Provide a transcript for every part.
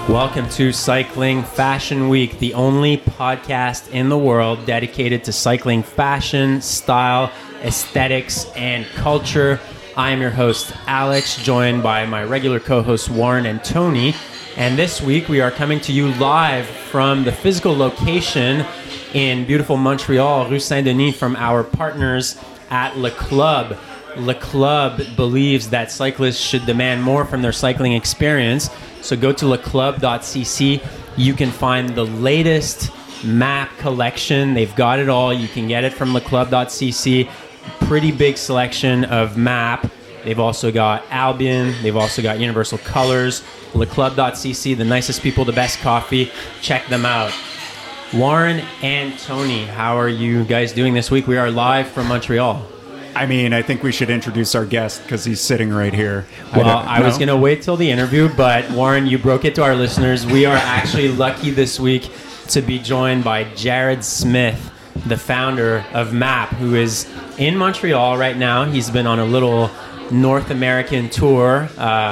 Welcome to Cycling Fashion Week, the only podcast in the world dedicated to cycling fashion, style, aesthetics, and culture. I am your host, Alex, joined by my regular co-hosts, Warren and Tony. And this week, we are coming to you live from the physical location in beautiful Montreal, Rue Saint-Denis, from our partners at Le Club. Le Club believes that cyclists should demand more from their cycling experience. So go to leclub.cc. You can find the latest map collection. They've got it all. You can get it from leclub.cc. Pretty big selection of map. They've also got Albion. They've also got Universal Colors. leclub.cc, the nicest people, the best coffee. Check them out. Warren and Tony, how are you guys doing this week? We are live from Montreal. I think we should introduce our guest because he's sitting right here. Well, I was going to wait till the interview, but Warren, you broke it to our listeners. We are actually lucky this week to be joined by Jared Smith, the founder of MAP, who is in Montreal right now. He's been on a little North American tour,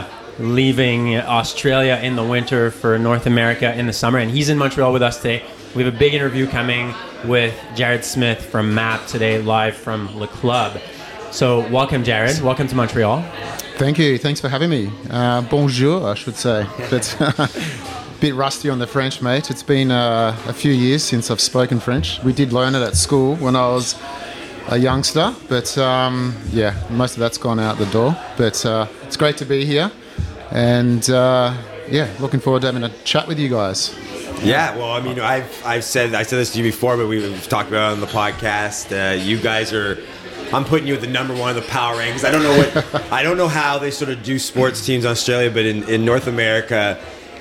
leaving Australia in the winter for North America in the summer, and he's in Montreal with us today. We have a big interview coming with Jared Smith from MAP today, live from Le Club. So welcome, Jared. Welcome to Montreal. Thank you. Thanks for having me. Bonjour, I should say. But a bit rusty on the French, mate. It's been a few years since I've spoken French. We did learn it at school when I was a youngster. But most of that's gone out the door. But it's great to be here. And looking forward to having a chat with you guys. Yeah, well, I said this to you before, but we've talked about it on the podcast. You guys are, I'm putting you at the number one of the power rankings. I don't know how they sort of do sports teams in Australia, but in North America,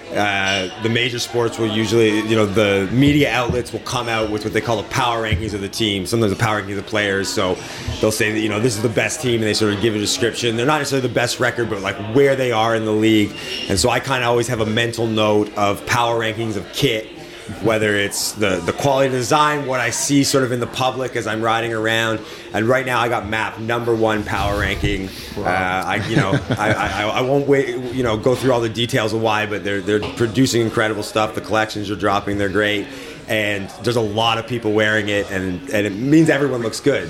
the major sports will usually, the media outlets will come out with what they call the power rankings of the team. Sometimes the power rankings of the players. So they'll say that, this is the best team, and they sort of give a description. They're not necessarily the best record, but like where they are in the league. And so I kind of always have a mental note of power rankings of kit, whether it's the quality of design, what I see sort of in the public as I'm riding around. And right now I got MAP number one power ranking. Wow. I won't wait, go through all the details of why, but they're producing incredible stuff. The collections are dropping, they're great. And there's a lot of people wearing it, and it means everyone looks good.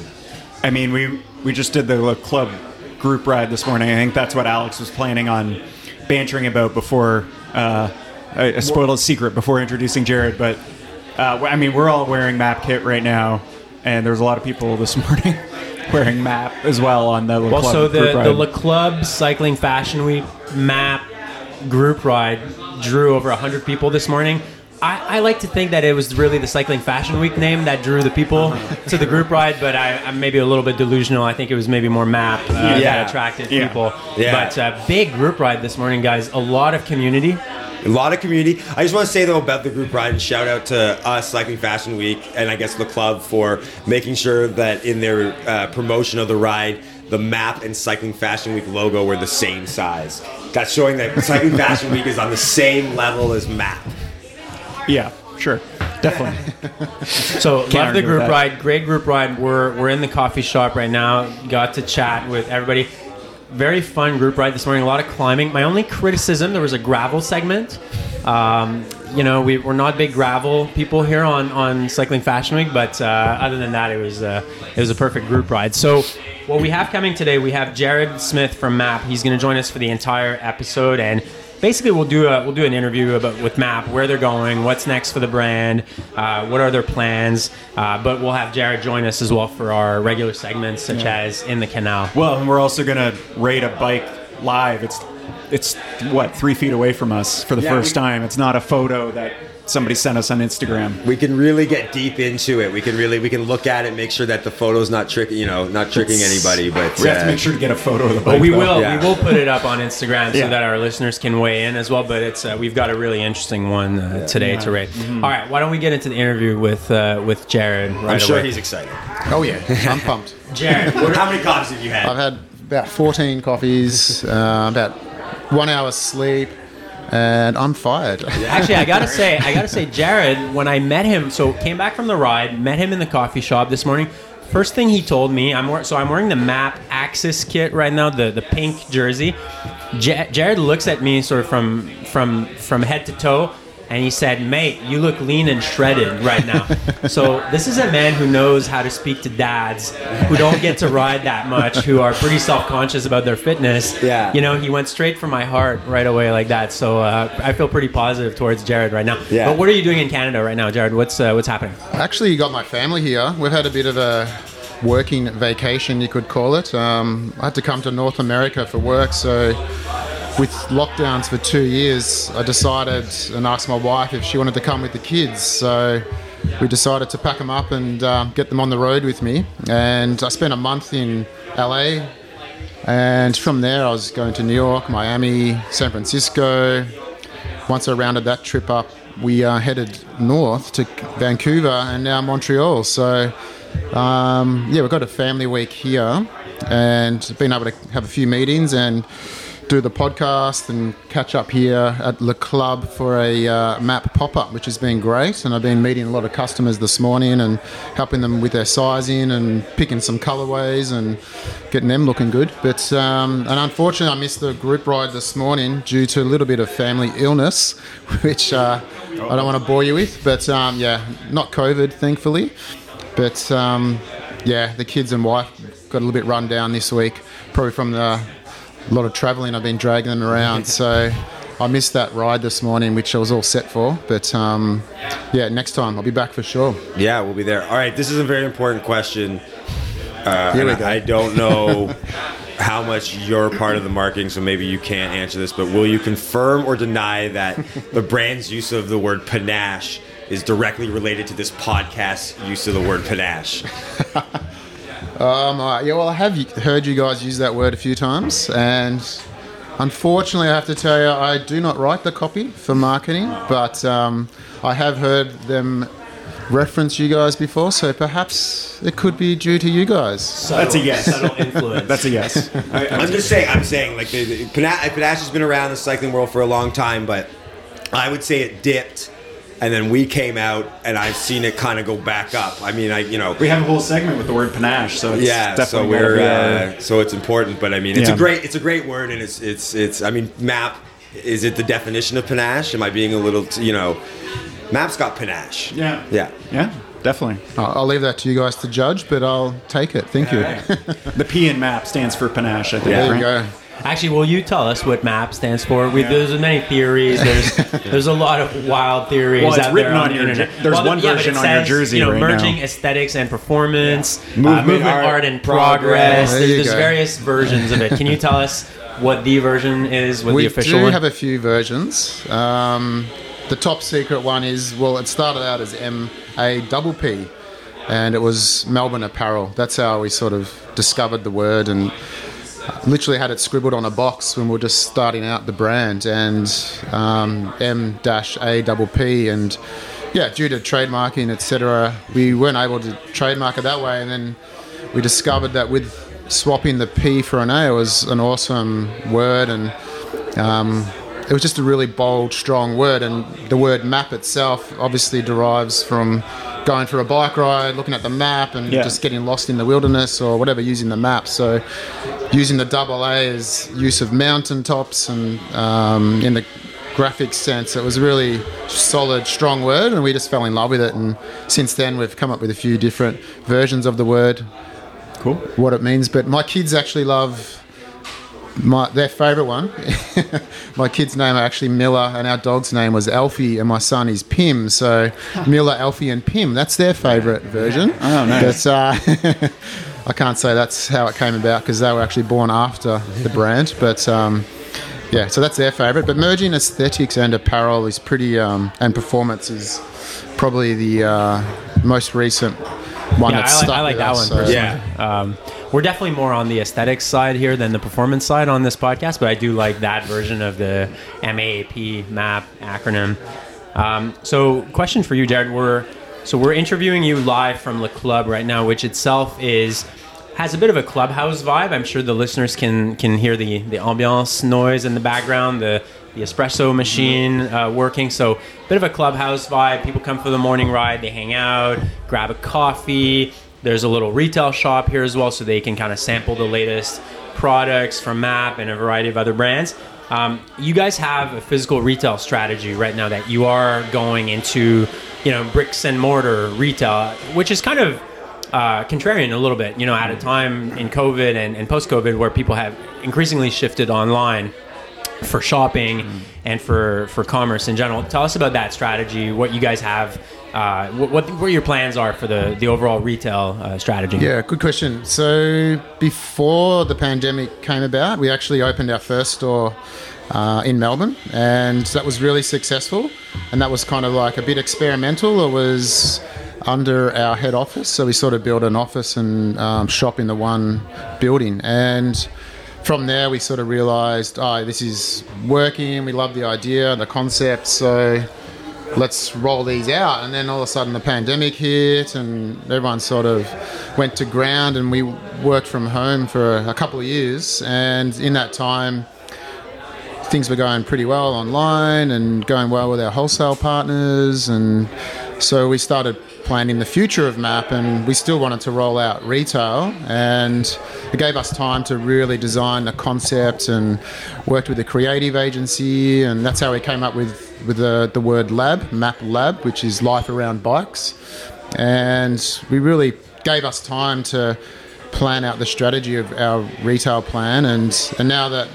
We just did the club group ride this morning. I think that's what Alex was planning on bantering about before. I spoiled a secret before introducing Jared, but we're all wearing MAP kit right now, and there's a lot of people this morning wearing MAP as well on the Le Club so group ride. The Le Club Cycling Fashion Week MAP group ride drew over 100 people this morning. I like to think that it was really the Cycling Fashion Week name that drew the people to the group ride, but I'm maybe a little bit delusional. I think it was maybe more MAP that attracted people. Yeah. But big group ride this morning, guys. A lot of community. A lot of community. I just want to say, though, about the group ride, and shout out to us, Cycling Fashion Week, and I guess the club for making sure that in their promotion of the ride, the MAP and Cycling Fashion Week logo were the same size. That's showing that Cycling Fashion Week is on the same level as MAP. Yeah, sure. Definitely. So, love the group ride. Great group ride. We're in the coffee shop right now. Got to chat with everybody. Very fun group ride this morning. A lot of climbing. My only criticism, there was a gravel segment. We're not big gravel people here on Cycling Fashion Week, but other than that, it was a perfect group ride. So what we have coming today, we have Jared Smith from MAP. He's going to join us for the entire episode, and basically we'll do an interview with MAP, where they're going, what's next for the brand, what are their plans, but we'll have Jared join us as well for our regular segments, such as In the Canal. Well, and we're also going to rate a bike live. It's 3 feet away from us for the first time. It's not a photo that somebody sent us on Instagram. We can really get deep into it. We can look at it, make sure that the photo's not tricking anybody. But we have to make sure to get a photo of the bike. Well, we will put it up on Instagram so that our listeners can weigh in as well. But it's we've got a really interesting one today to rate. Mm-hmm. All right, why don't we get into the interview with Jared? I'm sure he's excited. Oh yeah, I'm pumped. Jared, how many coffees have you had? I've had about 14 coffees, about 1 hour's sleep. And I'm fired. Actually, I gotta say, Jared, when I met him, so came back from the ride, met him in the coffee shop this morning. First thing he told me, I'm wearing the MAP Axis kit right now, the pink jersey. Jared looks at me sort of from head to toe, and he said, "Mate, you look lean and shredded right now." So this is a man who knows how to speak to dads who don't get to ride that much, who are pretty self-conscious about their fitness. Yeah. You know, he went straight for my heart right away like that. So I feel pretty positive towards Jared right now. Yeah. But what are you doing in Canada right now, Jared? What's happening? Actually, got my family here. We've had a bit of a working vacation, you could call it. I had to come to North America for work, so with lockdowns for 2 years, I decided and asked my wife if she wanted to come with the kids. So we decided to pack them up and get them on the road with me. And I spent a month in LA. And from there, I was going to New York, Miami, San Francisco. Once I rounded that trip up, we headed north to Vancouver and now Montreal. So we've got a family week here and been able to have a few meetings and do the podcast and catch up here at Le Club for a map pop-up, which has been great. And I've been meeting a lot of customers this morning and helping them with their sizing and picking some colorways and getting them looking good. But and unfortunately, I missed the group ride this morning due to a little bit of family illness, which I don't want to bore you with. But not COVID, thankfully. But the kids and wife got a little bit run down this week, probably from a lot of travelling. I've been dragging them around, so I missed that ride this morning, which I was all set for. But next time I'll be back for sure. Yeah, we'll be there. All right, this is a very important question. Here we go. I don't know how much you're part of the marketing, so maybe you can't answer this, but will you confirm or deny that the brand's use of the word panache is directly related to this podcast's use of the word panache? I have heard you guys use that word a few times, and unfortunately I have to tell you I do not write the copy for marketing, but I have heard them reference you guys before, so perhaps it could be due to you guys. That's a yes. Subtle influence. That's a yes. I'm saying like the panache has been around the cycling world for a long time, but I would say it dipped. And then we came out, and I've seen it kind of go back up. I mean, we have a whole segment with the word panache, so it's definitely so it's important. But I mean, it's a great word, and it's. I mean, map, is it the definition of panache? Am I being a little, map's got panache. Yeah, definitely. I'll leave that to you guys to judge, but I'll take it. Thank you. The P in map stands for panache, I think. There right? you go. Actually, will you tell us what MAP stands for? There's many theories. There's a lot of wild theories out there on the internet. There's one version on your jersey right merging now. Aesthetics and performance, Movement, art, and progress. There's go. various versions of it. Can you tell us what the version is? What the official We one? do have a few versions. The top secret one is, it started out as MAPP, and it was Melbourne Apparel. That's how we sort of discovered the word, and literally had it scribbled on a box when we were just starting out the brand, and M-APP, and due to trademarking, etc., we weren't able to trademark it that way, and then we discovered that with swapping the P for an A, it was an awesome word, and it was just a really bold, strong word, and the word map itself obviously derives from going for a bike ride, looking at the map, and just getting lost in the wilderness or whatever, using the map. So using the double A as use of mountaintops, and in the graphic sense, it was a really solid, strong word, and we just fell in love with it. And since then, we've come up with a few different versions of the word, Cool. what it means. But my kids actually love their favourite one. My kid's name are actually Miller, and our dog's name was Alfie, and my son is Pim. So Miller, Alfie, and Pim, that's their favourite version. Oh, nice. But I can't say that's how it came about, because they were actually born after the brand. But so that's their favourite. But merging aesthetics and apparel is pretty, and performance is probably the most recent one that's stuck I like with that us, one so. personally. We're definitely more on the aesthetics side here than the performance side on this podcast, but I do like that version of the MAP acronym. So question for you, Jared. We're interviewing you live from Le Club right now, which itself has a bit of a clubhouse vibe. I'm sure the listeners can hear the ambiance noise in the background, the espresso machine working. So a bit of a clubhouse vibe. People come for the morning ride, they hang out, grab a coffee, there's a little retail shop here as well, so they can kind of sample the latest products from MAP and a variety of other brands. You guys have a physical retail strategy right now that you are going into, bricks and mortar retail, which is kind of contrarian a little bit, at a time in COVID and post-COVID where people have increasingly shifted online for shopping and for commerce in general. Tell us about that strategy, what you guys have, what your plans are for the overall retail strategy. Yeah, good question. So before the pandemic came about, we actually opened our first store in Melbourne, and that was really successful, and that was kind of like a bit experimental. It was under our head office, so we sort of built an office and shop in the one building, and from there we sort of realised, this is working, we love the idea, the concept, so let's roll these out. And then all of a sudden the pandemic hit and everyone sort of went to ground, and we worked from home for a couple of years, and in that time things were going pretty well online and going well with our wholesale partners, and so we started planning the future of MAP, and we still wanted to roll out retail, and it gave us time to really design the concept and worked with a creative agency, and that's how we came up with the word lab, MAP Lab, which is life around bikes. And we really gave us time to plan out the strategy of our retail plan, and now that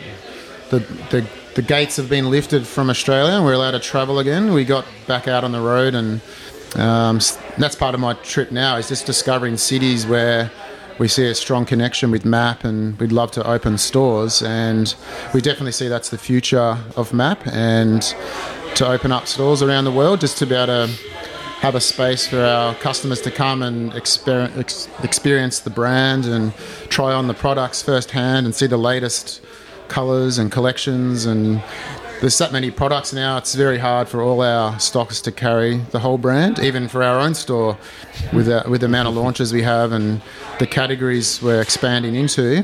the gates have been lifted from Australia and we're allowed to travel again, we got back out on the road, and that's part of my trip now, is just discovering cities where we see a strong connection with MAP, and we'd love to open stores, and we definitely see that's the future of MAP, and to open up stores around the world just to be able to have a space for our customers to come and experience the brand and try on the products firsthand and see the latest colours and collections. And there's that many products now, it's very hard for all our stockers to carry the whole brand, even for our own store, with the amount of launches we have and the categories we're expanding into.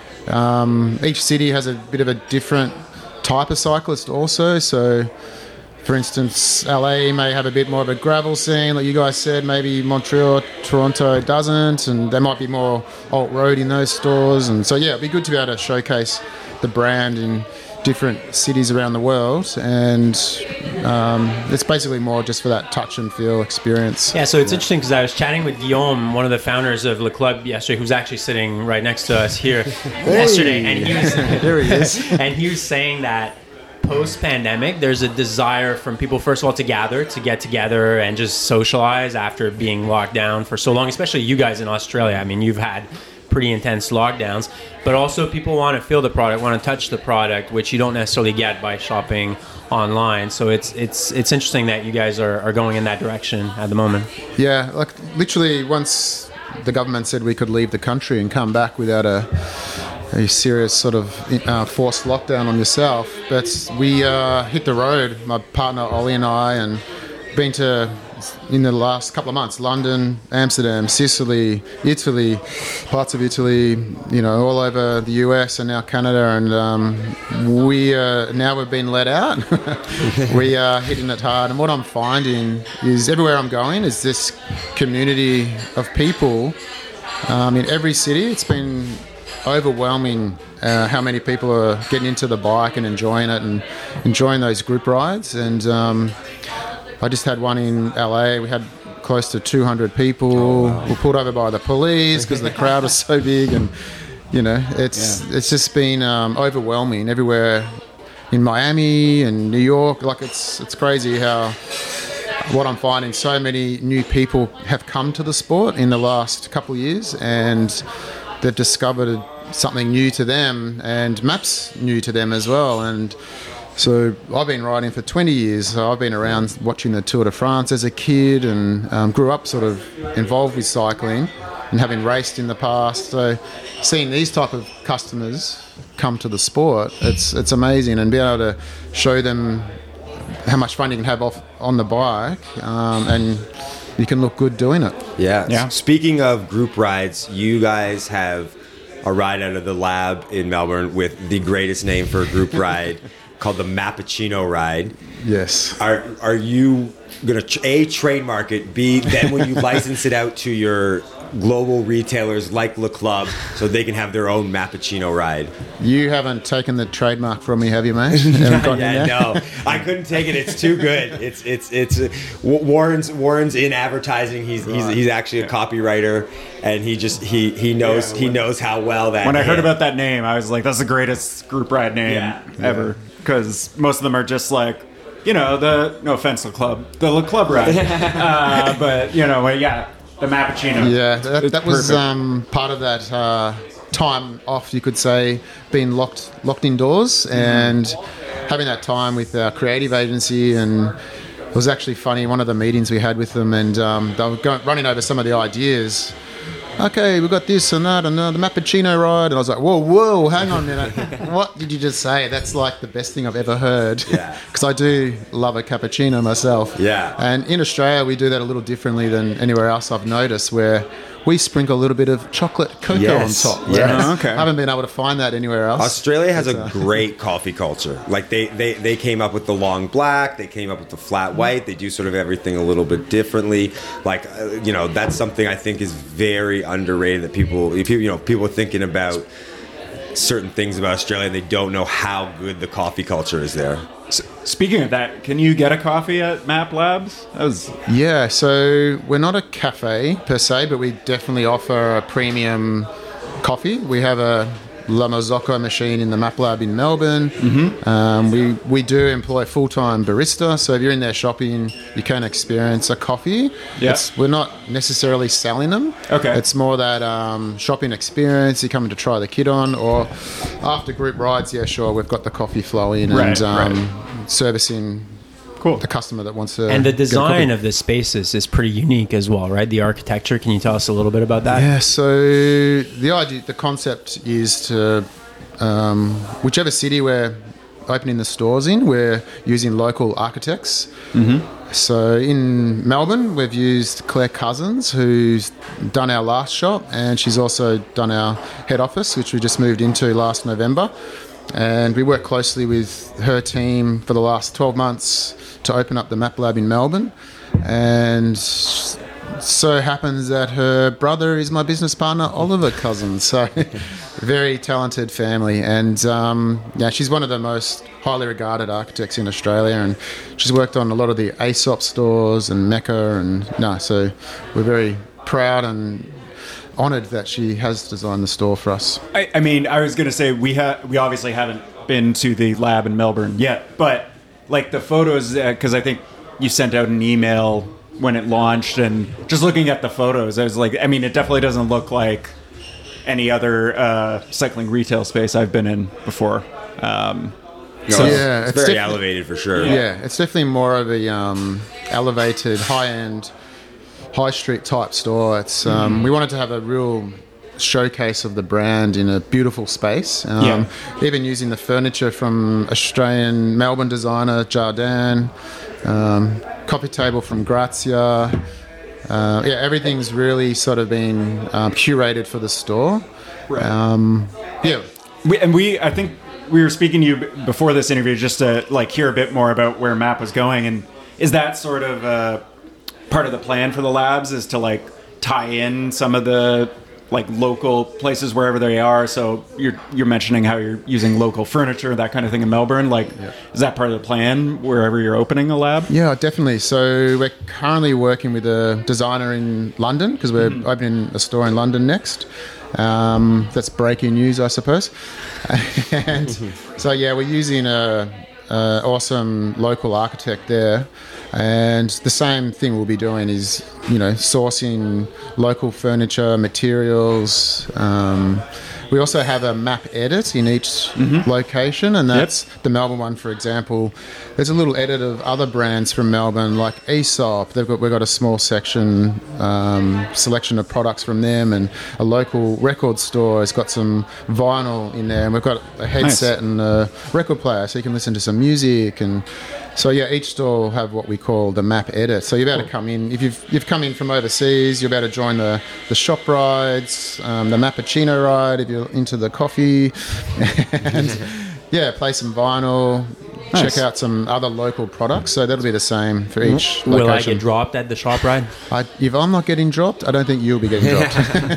Each city has a bit of a different type of cyclist also. So, for instance, LA may have a bit more of a gravel scene, like you guys said. Maybe Montreal, Toronto doesn't, and there might be more alt-road in those stores. And so, yeah, it'd be good to be able to showcase the brand in different cities around the world, and it's basically more just for that touch and feel experience. Yeah, so it's interesting because I was chatting with Guillaume, one of the founders of Le Club, yesterday, who's actually sitting right next to us here yesterday, and he was there he is. And he was saying that post-pandemic, there's a desire from people, first of all, to get together and just socialize after being locked down for so long, especially you guys in Australia. I mean, you've had pretty intense lockdowns, but also people want to feel the product, want to touch the product, which you don't necessarily get by shopping online. So it's interesting that you guys are going in that direction at the moment. Yeah, like literally once the government said we could leave the country and come back without a serious sort of forced lockdown on yourself, but we hit the road, my partner Ollie and I, and been to, in the last couple of months, London, Amsterdam, Sicily, Italy, parts of Italy, all over the US and now Canada, and now we've been let out. We are hitting it hard, and what I'm finding is everywhere I'm going is this community of people in every city. It's been overwhelming how many people are getting into the bike and enjoying it and enjoying those group rides. And I just had one in LA. We had close to 200 people. Oh, wow. We pulled over by the police because the crowd was so big, and it's just been overwhelming everywhere in Miami and New York. Like it's crazy how what I'm finding, so many new people have come to the sport in the last couple of years, and they've discovered something new to them, and MAP's new to them as well. And so I've been riding for 20 years. So I've been around watching the Tour de France as a kid, and grew up sort of involved with cycling and having raced in the past. So seeing these type of customers come to the sport, it's amazing, and be able to show them how much fun you can have on the bike, and you can look good doing it. Yeah. Speaking of group rides, you guys have a ride out of the lab in Melbourne with the greatest name for a group ride called the Mappuccino Ride. Yes. Are you going to A, trademark it, B, then when you license it out to your global retailers like Le Club so they can have their own Mappuccino ride. You haven't taken the trademark from me, have you, mate? Haven't gone in there? No, I couldn't take it. It's too good. It's Warren's in advertising. He's actually a copywriter, and he knows how well that. When I heard about that name, I was like, "That's the greatest group ride name ever." Because most of them are just like, no offense, Le Club, the Le Club ride, but the Mappuccino. Yeah, that was perfect. part of that time off, you could say, being locked indoors and having that time with our creative agency. And it was actually funny, one of the meetings we had with them, and they were running over some of the ideas. Okay, we've got this and that and the Mappuccino ride. And I was like, whoa, hang on a minute. What did you just say? That's like the best thing I've ever heard. Yeah. Because I do love a cappuccino myself. Yeah. And in Australia, we do that a little differently than anywhere else I've noticed, where we sprinkle a little bit of chocolate cocoa on top. Yes. Okay. I haven't been able to find that anywhere else. Australia has a great coffee culture. Like they came up with the long black, they came up with the flat white. They do sort of everything a little bit differently. Like that's something I think is very underrated. That people are thinking about certain things about Australia, and they don't know how good the coffee culture is there. Speaking of that, can you get a coffee at Map Labs? Yeah, so we're not a cafe per se, but we definitely offer a premium coffee. We have a La Marzocco machine in the Map Lab in Melbourne. We do employ full-time barista, so if you're in there shopping, you can experience a coffee. Yeah. We're not necessarily selling them. Okay. It's more that shopping experience, you're coming to try the kit on, or after group rides, yeah, sure, we've got the coffee flowing and servicing the customer that wants to. And the design of the spaces is pretty unique as well, right? The architecture. Can you tell us a little bit about that? Yeah, so the concept is to whichever city we're opening the stores in, we're using local architects. So in Melbourne, we've used Claire Cousins, who's done our last shop, and she's also done our head office, which we just moved into last November. And we work closely with her team for the last 12 months to open up the Map Lab in Melbourne. And so happens that her brother is my business partner, Oliver Cousins. So very talented family. And she's one of the most highly regarded architects in Australia. And she's worked on a lot of the Aesop stores and Mecca. So we're very proud and honoured that she has designed the store for us. I mean, I was going to say we obviously haven't been to the lab in Melbourne yet, but like the photos, because I think you sent out an email when it launched, and just looking at the photos, I was like, I mean, it definitely doesn't look like any other cycling retail space I've been in before. It's very elevated for sure. Yeah, it's definitely more of a elevated, high-end, high street type store. It's we wanted to have a real showcase of the brand in a beautiful space. Even using the furniture from Australian Melbourne designer Jardin, coffee table from Grazia. Everything's really sort of been curated for the store. Right. I think we were speaking to you before this interview just to like hear a bit more about where Map was going, and is that sort of part of the plan for the labs is to like tie in some of the like local places wherever they are? So you're mentioning how you're using local furniture, that kind of thing in Melbourne. Is that part of the plan wherever you're opening a lab? Yeah, definitely. So we're currently working with a designer in London because we're opening a store in London next. That's breaking news, I suppose. And so we're using a awesome local architect there. And the same thing we'll be doing is, sourcing local furniture, materials. We also have a map edit in each location, and that's the Melbourne one, for example. There's a little edit of other brands from Melbourne, like Aesop. We've got a small section, selection of products from them, and a local record store has got some vinyl in there, and we've got a headset and a record player, so you can listen to some music. And so each store will have what we call the map edit. So you're able to come in, if you've come in from overseas, you're able to join the shop rides, the Mappuccino ride if you're into the coffee, and play some vinyl, check out some other local products. So that'll be the same for each Will I location. get dropped at the shop ride? If I'm not getting dropped, I don't think you'll be getting dropped.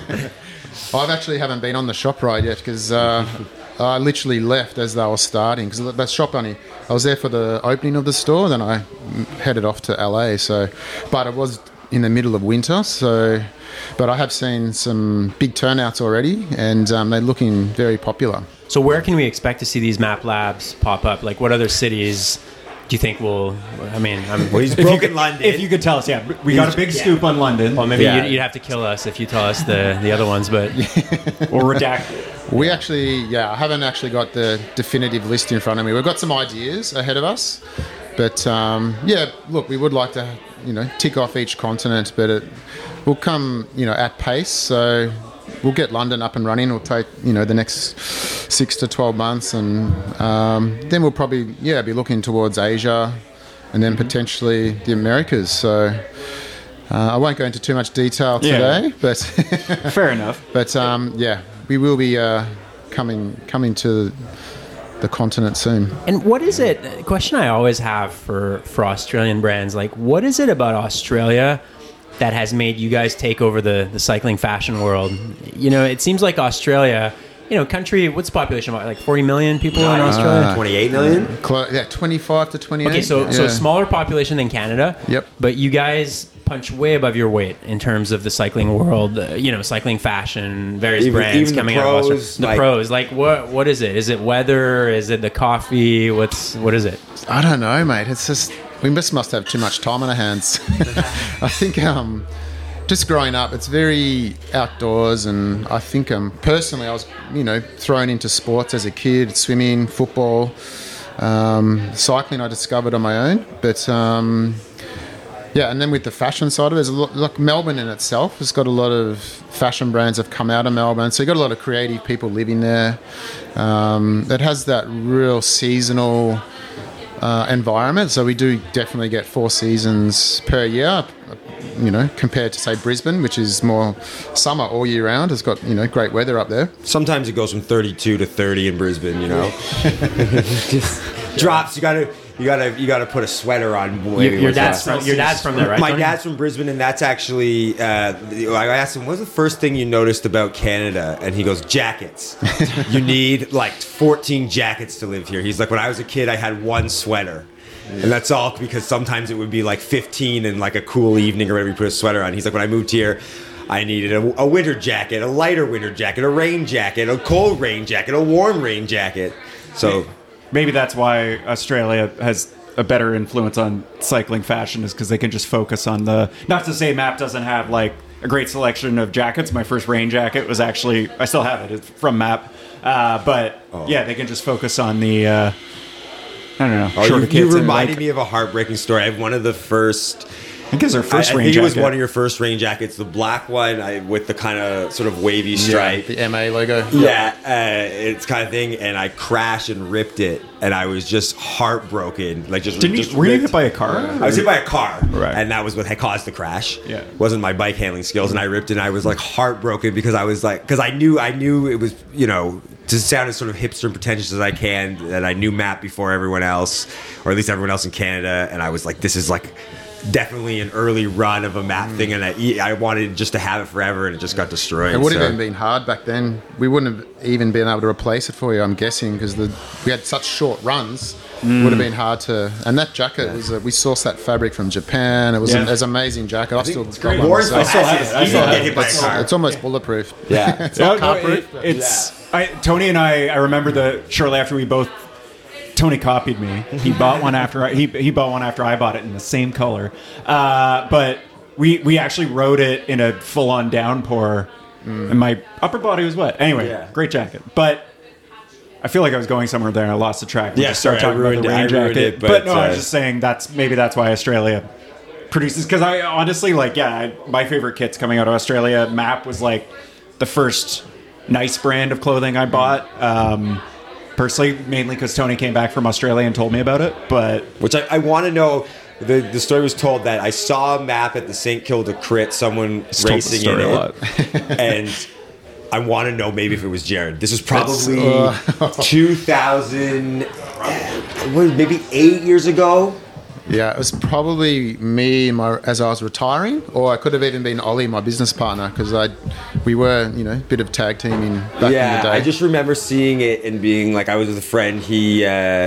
I actually haven't been on the shop ride yet because I literally left as they were starting. Because the shop I was there for the opening of the store, then I headed off to LA. So, but it was in the middle of winter, so. But I have seen some big turnouts already, and they're looking very popular. So where can we expect to see these map labs pop up? Like what other cities do you think will, I mean, Well, he's broken London. If you could tell us, we got a big scoop on London. well, maybe Yeah. you'd have to kill us if you tell us the other ones, but Or redact. We actually, I haven't actually got the definitive list in front of me. We've got some ideas ahead of us, but look, we would like to, tick off each continent, but it will come, at pace. So we'll get London up and running. It'll take, the next 6 to 12 months, and then we'll probably, be looking towards Asia, and then potentially the Americas. So I won't go into too much detail today, but Fair enough. but we will be coming to the continent soon. And what is it? A question I always have for Australian brands, like what is it about Australia that has made you guys take over the cycling fashion world? It seems like Australia, country. What's the population? Like 40 million people in Australia. 28 million. 25 to 28. Okay, so smaller population than Canada. Yep. But you guys punch way above your weight in terms of the cycling world. Cycling fashion, various brands even the coming out of pros, Australia. The pros, like what is it? Is it weather? Is it the coffee? What is it? I don't know, mate. It's just we must have too much time on our hands. I think just growing up, it's very outdoors, and I think personally I was thrown into sports as a kid, swimming, football, cycling. I discovered on my own, but. And then with the fashion side of it, there's like Melbourne in itself has got a lot of fashion brands have come out of Melbourne. So you've got a lot of creative people living there. It has that real seasonal environment. So we do definitely get 4 seasons per year, compared to, say, Brisbane, which is more summer all year round. It's got, great weather up there. Sometimes it goes from 32 to 30 in Brisbane. Just drops. You gotta put a sweater on. Your dad's from there, right? My Tony? dad's from Brisbane, and that's actually. I asked him, "What's the first thing you noticed about Canada?" And he goes, "Jackets. You need like 14 jackets to live here." He's like, "When I was a kid, I had one sweater." And that's all because sometimes it would be like 15 and like a cool evening or whatever, you put a sweater on. He's like, when I moved here, I needed a winter jacket, a lighter winter jacket, a rain jacket, a cold rain jacket, a warm rain jacket. So Maybe that's why Australia has a better influence on cycling fashion, is because they can just focus on not to say MAP doesn't have like a great selection of jackets. My first rain jacket was actually, I still have it, it's from MAP. They can just focus on the, I don't know. You reminded me of a heartbreaking story. I have one of the first... I think it was our first rain jacket. I think jacket. it was one of your first rain jackets, the black one with the kind of sort of wavy stripe. The MA logo. Yeah, it's kind of thing. And I crashed and ripped it, and I was just heartbroken. Like just were you hit by a car? I was hit by a car, right. And that was what had caused the crash. Yeah, wasn't my bike handling skills, and I ripped it. And I was like heartbroken because I knew it was to sound as sort of hipster and pretentious as I can, that I knew MAP before everyone else, or at least everyone else in Canada, and I was like, this is like definitely an early run of a MAP thing, and I wanted just to have it forever, and it just got destroyed. It would have even been hard back then. We wouldn't have even been able to replace it for you, I'm guessing, because we had such short runs. Would have been hard to. And that jacket was we sourced that fabric from Japan. It was an amazing jacket. I've still got one myself. I still have it. He didn't get hit by a car. It's almost bulletproof. Yeah, it's not carproof. Tony and I remember shortly after we both. Tony copied me. He bought one after he bought one after I bought it in the same color. But we actually rode it in a full-on downpour, and my upper body was wet. Anyway, great jacket. But I feel like I was going somewhere there and I lost the track. We just started talking about the rain jacket. But no, I was just saying maybe that's why Australia produces. Because I honestly my favorite kits coming out of Australia. MAP was like the first nice brand of clothing I bought. Personally, mainly because Tony came back from Australia and told me about it. But which I want to know. The story was told that I saw a MAP at the St. Kilda Crit, someone racing in it, and I want to know maybe if it was Jared. This was probably 2000. maybe 8 years ago. Yeah, it was probably me as I was retiring, or I could have even been Ollie, my business partner, because we were, a bit of tag teaming back in the day. I just remember seeing it and being like, I was with a friend. He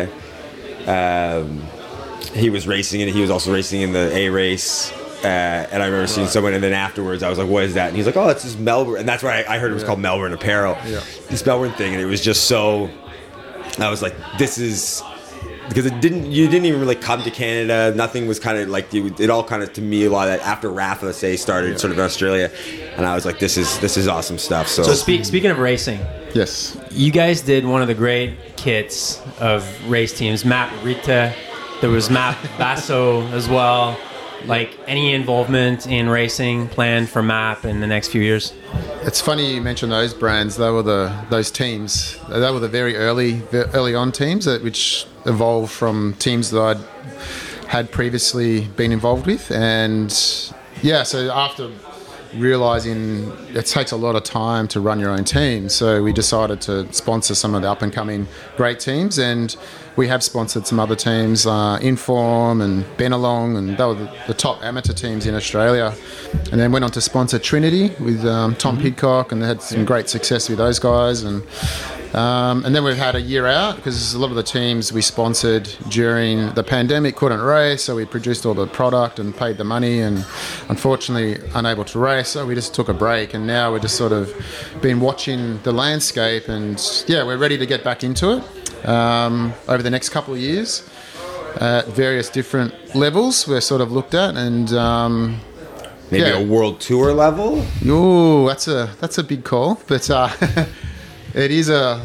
was racing, and he was also racing in the A race. And I remember seeing someone, and then afterwards I was like, "What is that?" And he's like, "Oh, it's this Melbourne," and that's why I heard it was called Melbourne Apparel. Yeah. This Melbourne thing, and it was just so. I was like, "This is." Because you didn't even really come to Canada. Nothing was kind of like it all kind of, to me, a lot of that after Rafa started sort of in Australia, and I was like, this is awesome stuff. So speaking of racing, yes, you guys did one of the great kits of race teams. Map Rita, there was Map Basso as well. Like, any involvement in racing planned for Map in the next few years? It's funny you mentioned those brands. They were those teams. They were the very early on teams which evolved from teams that I'd had previously been involved with. And yeah, so after realizing it takes a lot of time to run your own team, so we decided to sponsor some of the up and coming great teams, and we have sponsored some other teams, Inform and Benelong, and they were the top amateur teams in Australia. And then went on to sponsor Trinity with Tom Pidcock, and they had some great success with those guys. And then we've had a year out because a lot of the teams we sponsored during the pandemic couldn't race, so we produced all the product and paid the money, and unfortunately unable to race, so we just took a break. And now we're just sort of been watching the landscape, and yeah, we're ready to get back into it over the next couple of years at various different levels we're sort of looked at. And maybe a world tour level. Oh, that's a big call, but it is a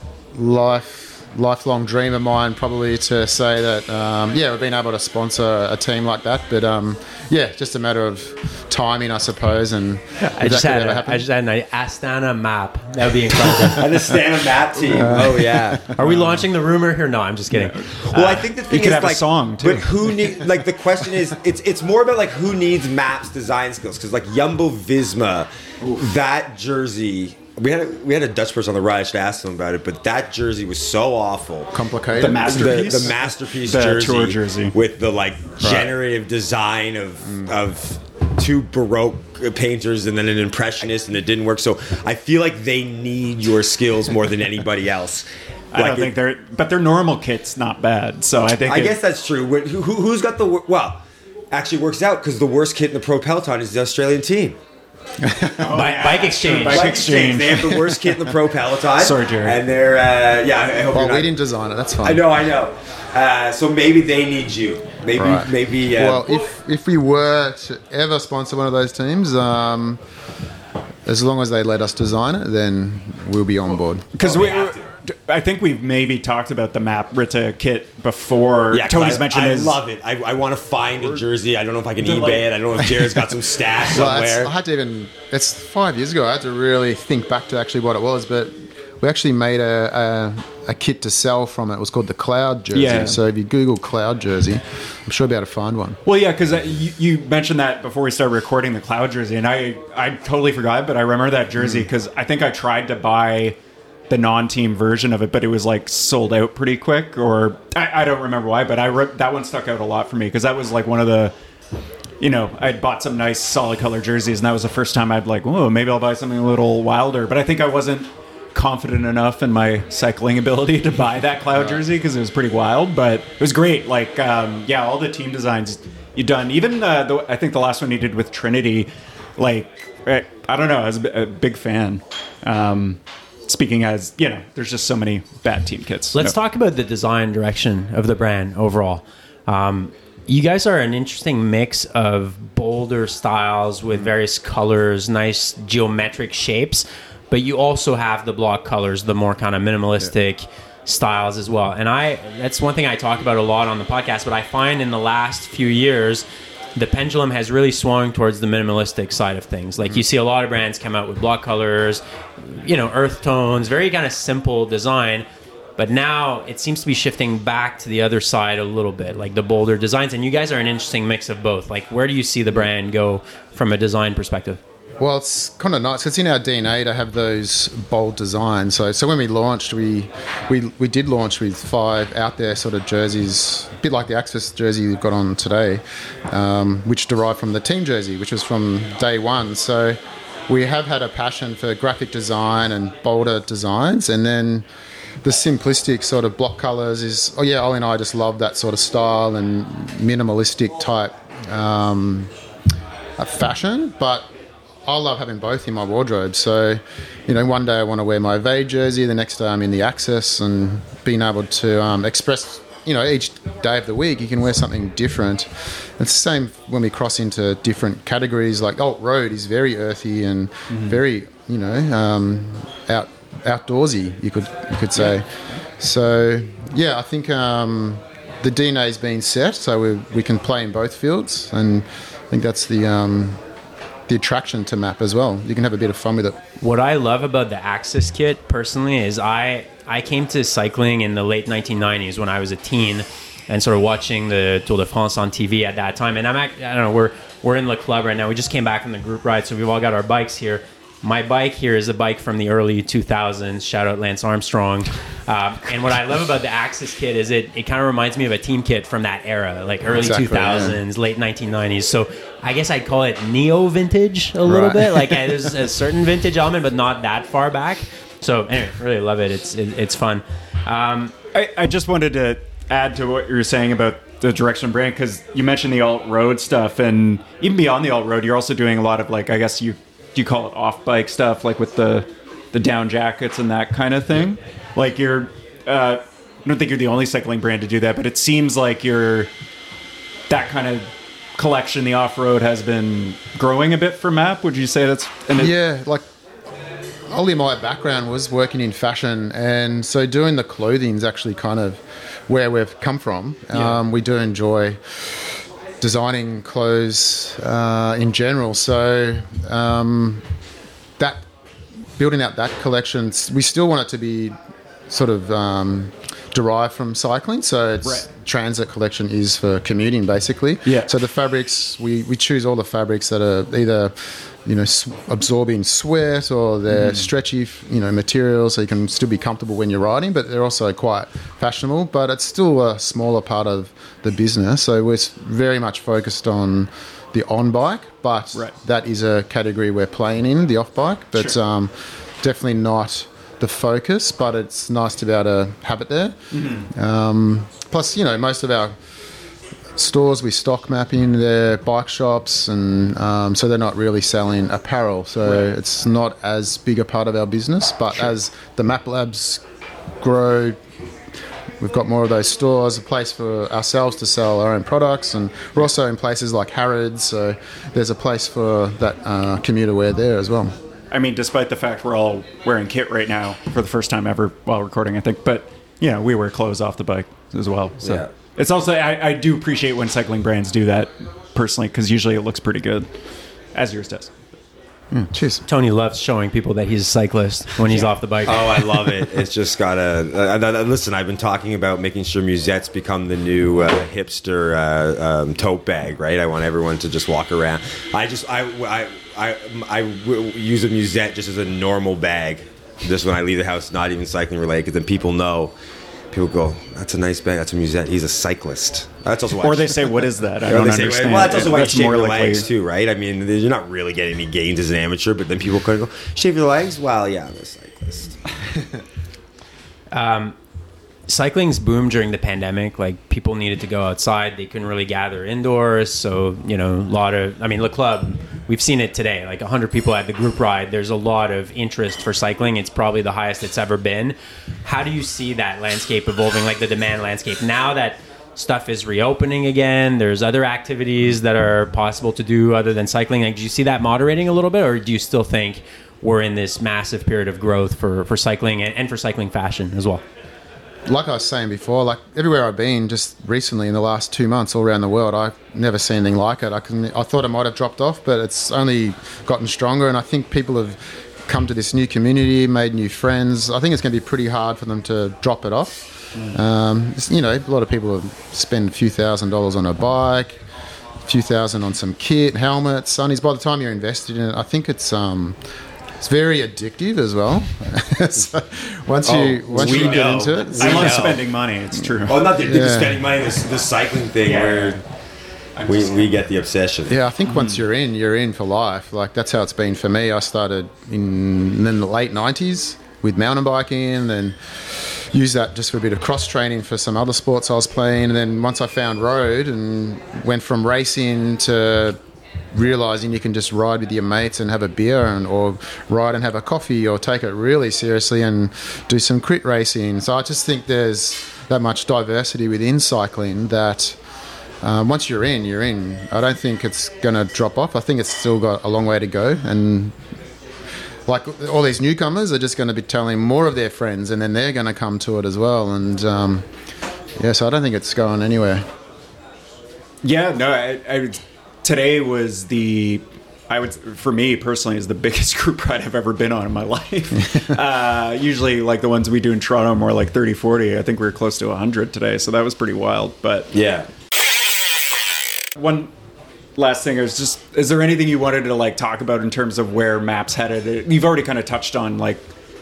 lifelong dream of mine, probably, to say that we've been able to sponsor a team like that. But just a matter of timing, I suppose. And I just had an Astana Map. That would be incredible. An Astana Map team. Oh yeah. Are we launching the rumor here? No, I'm just kidding. Well, I think the thing you could is, have a song too. But who need? Like, the question is, it's more about like who needs Map's design skills, because like Jumbo Visma, that jersey. We had a Dutch person on the ride. I should ask them about it, but that jersey was so awful. Complicated. The masterpiece, the masterpiece tour jersey with the like generative design of two Baroque painters and then an impressionist, and it didn't work. So I feel like they need your skills more than anybody else. I don't think their normal kit's not bad. So I guess that's true. Who's got actually works out, because the worst kit in the Pro Peloton is the Australian team. Bike Exchange. Bike Exchange. They have the worst kit in the Pro Peloton. Sorry, Jerry. And they're I hope we didn't design it. That's fine. I know. So maybe they need you. Maybe. Well, if we were to ever sponsor one of those teams, as long as they let us design it, then we'll be on board. Because I think we've maybe talked about the Map Rita kit before. Yeah, Tony's mentioned I love it. I want to find a jersey. I don't know if I can eBay it. I don't know if Jared's got some stash somewhere. I had to it's 5 years ago. I had to really think back to actually what it was, but we actually made a kit to sell from it. It was called the Cloud Jersey. Yeah. So if you Google Cloud Jersey, I'm sure you'll be able to find one. Well, yeah, because you mentioned that before we started recording, the Cloud Jersey, and I totally forgot, but I remember that jersey because I think I tried to buy the non-team version of it, but it was like sold out pretty quick, or I don't remember why, but that one stuck out a lot for me because that was like one of the, I'd bought some nice solid color jerseys, and that was the first time I'd like, whoa, maybe I'll buy something a little wilder, but I think I wasn't confident enough in my cycling ability to buy that Cloud jersey because it was pretty wild, but it was great. Like, all the team designs you've done, even I think the last one you did with Trinity, like, I don't know, I was a big fan. Speaking as, there's just so many bad team kits. Let's talk about the design direction of the brand overall. You guys are an interesting mix of bolder styles with various colors, nice geometric shapes, but you also have the block colors, the more kind of minimalistic styles as well. And that's one thing I talk about a lot on the podcast, but I find in the last few years, the pendulum has really swung towards the minimalistic side of things. Like, you see a lot of brands come out with block colors, earth tones, very kind of simple design. But now it seems to be shifting back to the other side a little bit, like the bolder designs. And you guys are an interesting mix of both. Like, where do you see the brand go from a design perspective? Well, it's kind of nice. It's in our DNA to have those bold designs. So when we launched, we did launch with 5 out there sort of jerseys, a bit like the Axis jersey we've got on today, which derived from the team jersey, which was from day one. So we have had a passion for graphic design and bolder designs, and then the simplistic sort of block colours is, Ollie and I just love that sort of style and minimalistic type fashion, but I love having both in my wardrobe. So, one day I want to wear my Evade jersey, the next day I'm in the Axis, and being able to express, each day of the week you can wear something different. It's the same when we cross into different categories, like Alt Road is very earthy and very, outdoorsy, you could say. So, yeah, I think the DNA's been set, so we can play in both fields, and I think that's the attraction to MAP as well. You can have a bit of fun with it. What I love about the Axis kit personally is I came to cycling in the late 1990s when I was a teen and sort of watching the Tour de France on TV at that time. And I don't know, we're in Le Club right now. We just came back from the group ride, so we've all got our bikes here. My bike here is a bike from the early 2000s. Shout out Lance Armstrong. And what I love about the Axis kit is it kind of reminds me of a team kit from that era, like early 2000s, late 1990s. So I guess I'd call it neo-vintage a little bit. Like there's a certain vintage element, but not that far back. So anyway, really love it. It's fun. I just wanted to add to what you were saying about the Direction brand, because you mentioned the alt-road stuff, and even beyond the alt-road, you're also doing a lot of, like, I guess you call it off-bike stuff, like with the down jackets and that kind of thing? Like you're, I don't think you're the only cycling brand to do that, but it seems like that kind of collection, the off-road, has been growing a bit for MAP. Would you say that's... like Ollie, my background was working in fashion, and so doing the clothing is actually kind of where we've come from. We do enjoy designing clothes in general, so that building out that collection, we still want it to be sort of derived from cycling, so it's Transit collection is for commuting basically. So the fabrics, we choose all the fabrics that are either absorbing sweat, or they're stretchy materials, so you can still be comfortable when you're riding, but they're also quite fashionable. But it's still a smaller part of the business, so we're very much focused on the on-bike, but that is a category we're playing in, the off-bike, but definitely not the focus, but it's nice to be able to have it there. Plus, most of our stores we stock MAP in, they're bike shops, and so they're not really selling apparel, so it's not as big a part of our business. But as the MAP Labs grow, we've got more of those stores, a place for ourselves to sell our own products, and we're also in places like Harrods, so there's a place for that commuter wear there as well. I mean, despite the fact we're all wearing kit right now for the first time ever while recording, I think, but we wear clothes off the bike as well. So it's also, I do appreciate when cycling brands do that personally, because usually it looks pretty good, as yours does. Cheers. Tony loves showing people that he's a cyclist when he's off the bike. Oh, I love it. It's just got listen, I've been talking about making sure musettes become the new hipster tote bag, right? I want everyone to just walk around. I use a musette just as a normal bag, just when I leave the house, not even cycling related, because then people know. People go, that's a nice bag, that's a musette, he's a cyclist. That's also why. Or they say, what is that? I don't understand. Well, that's also why you shave your legs too, right? I mean, you're not really getting any gains as an amateur, but then people could go, shave your legs? Well, yeah, I'm a cyclist. Cycling's boomed during the pandemic. Like, people needed to go outside. They couldn't really gather indoors. So, Le Club, we've seen it today. Like 100 people at the group ride. There's a lot of interest for cycling. It's probably the highest it's ever been. How do you see that landscape evolving, like the demand landscape? Now that stuff is reopening again, there's other activities that are possible to do other than cycling. Like, do you see that moderating a little bit, or do you still think we're in this massive period of growth for cycling and for cycling fashion as well? Like I was saying before, like everywhere I've been just recently in the last 2 months all around the world, I've never seen anything like it. I thought it might have dropped off, but it's only gotten stronger, and I think people have come to this new community, made new friends. I think it's going to be pretty hard for them to drop it off. A lot of people have spent a few $1,000s on a bike, a few thousand on some kit, helmets, sunnies. By the time you're invested in it, I think it's very addictive as well. So once you get into it, I love spending money. It's true. Oh, not the spending money. The cycling thing where we get the obsession. Yeah, I think once you're in for life. Like that's how it's been for me. I started in the late 90s with mountain biking, and used that just for a bit of cross training for some other sports I was playing. And then once I found road and went from racing to realizing you can just ride with your mates and have a beer, or ride and have a coffee, or take it really seriously and do some crit racing. So I just think there's that much diversity within cycling that once you're in. I don't think it's going to drop off. I think it's still got a long way to go, and like all these newcomers are just going to be telling more of their friends, and then they're going to come to it as well. And so I don't think it's going anywhere. Yeah, no, today was for me personally, is the biggest group ride I've ever been on in my life. Usually like the ones we do in Toronto are more like 30, 40. I think we were close to 100 today, so that was pretty wild. But yeah. One last thing is there anything you wanted to like talk about in terms of where MAP's headed? You've already kind of touched on like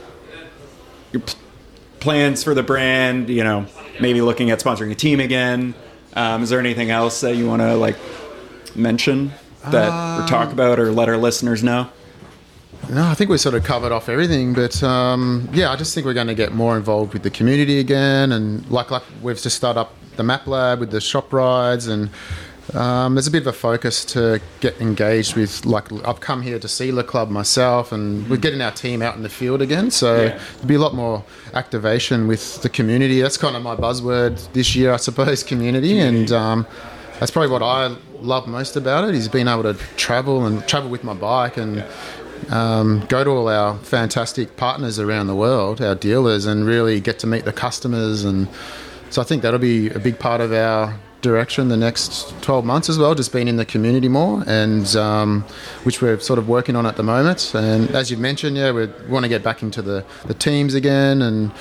your plans for the brand, maybe looking at sponsoring a team again. Is there anything else that you want to like mention or talk about or let our listeners know? No, I think we sort of covered off everything, but I just think we're going to get more involved with the community again, and like we've just started up the MAP Lab with the shop rides, and there's a bit of a focus to get engaged with, like I've come here to see Le Club myself, and we're getting our team out in the field again, so there'll be a lot more activation with the community. That's kind of my buzzword this year, I suppose, community. And that's probably what I love most about it, is being able to travel with my bike and go to all our fantastic partners around the world, our dealers, and really get to meet the customers. And so I think that'll be a big part of our direction the next 12 months as well, just being in the community more, and which we're sort of working on at the moment. And as you've mentioned, we want to get back into the teams again, and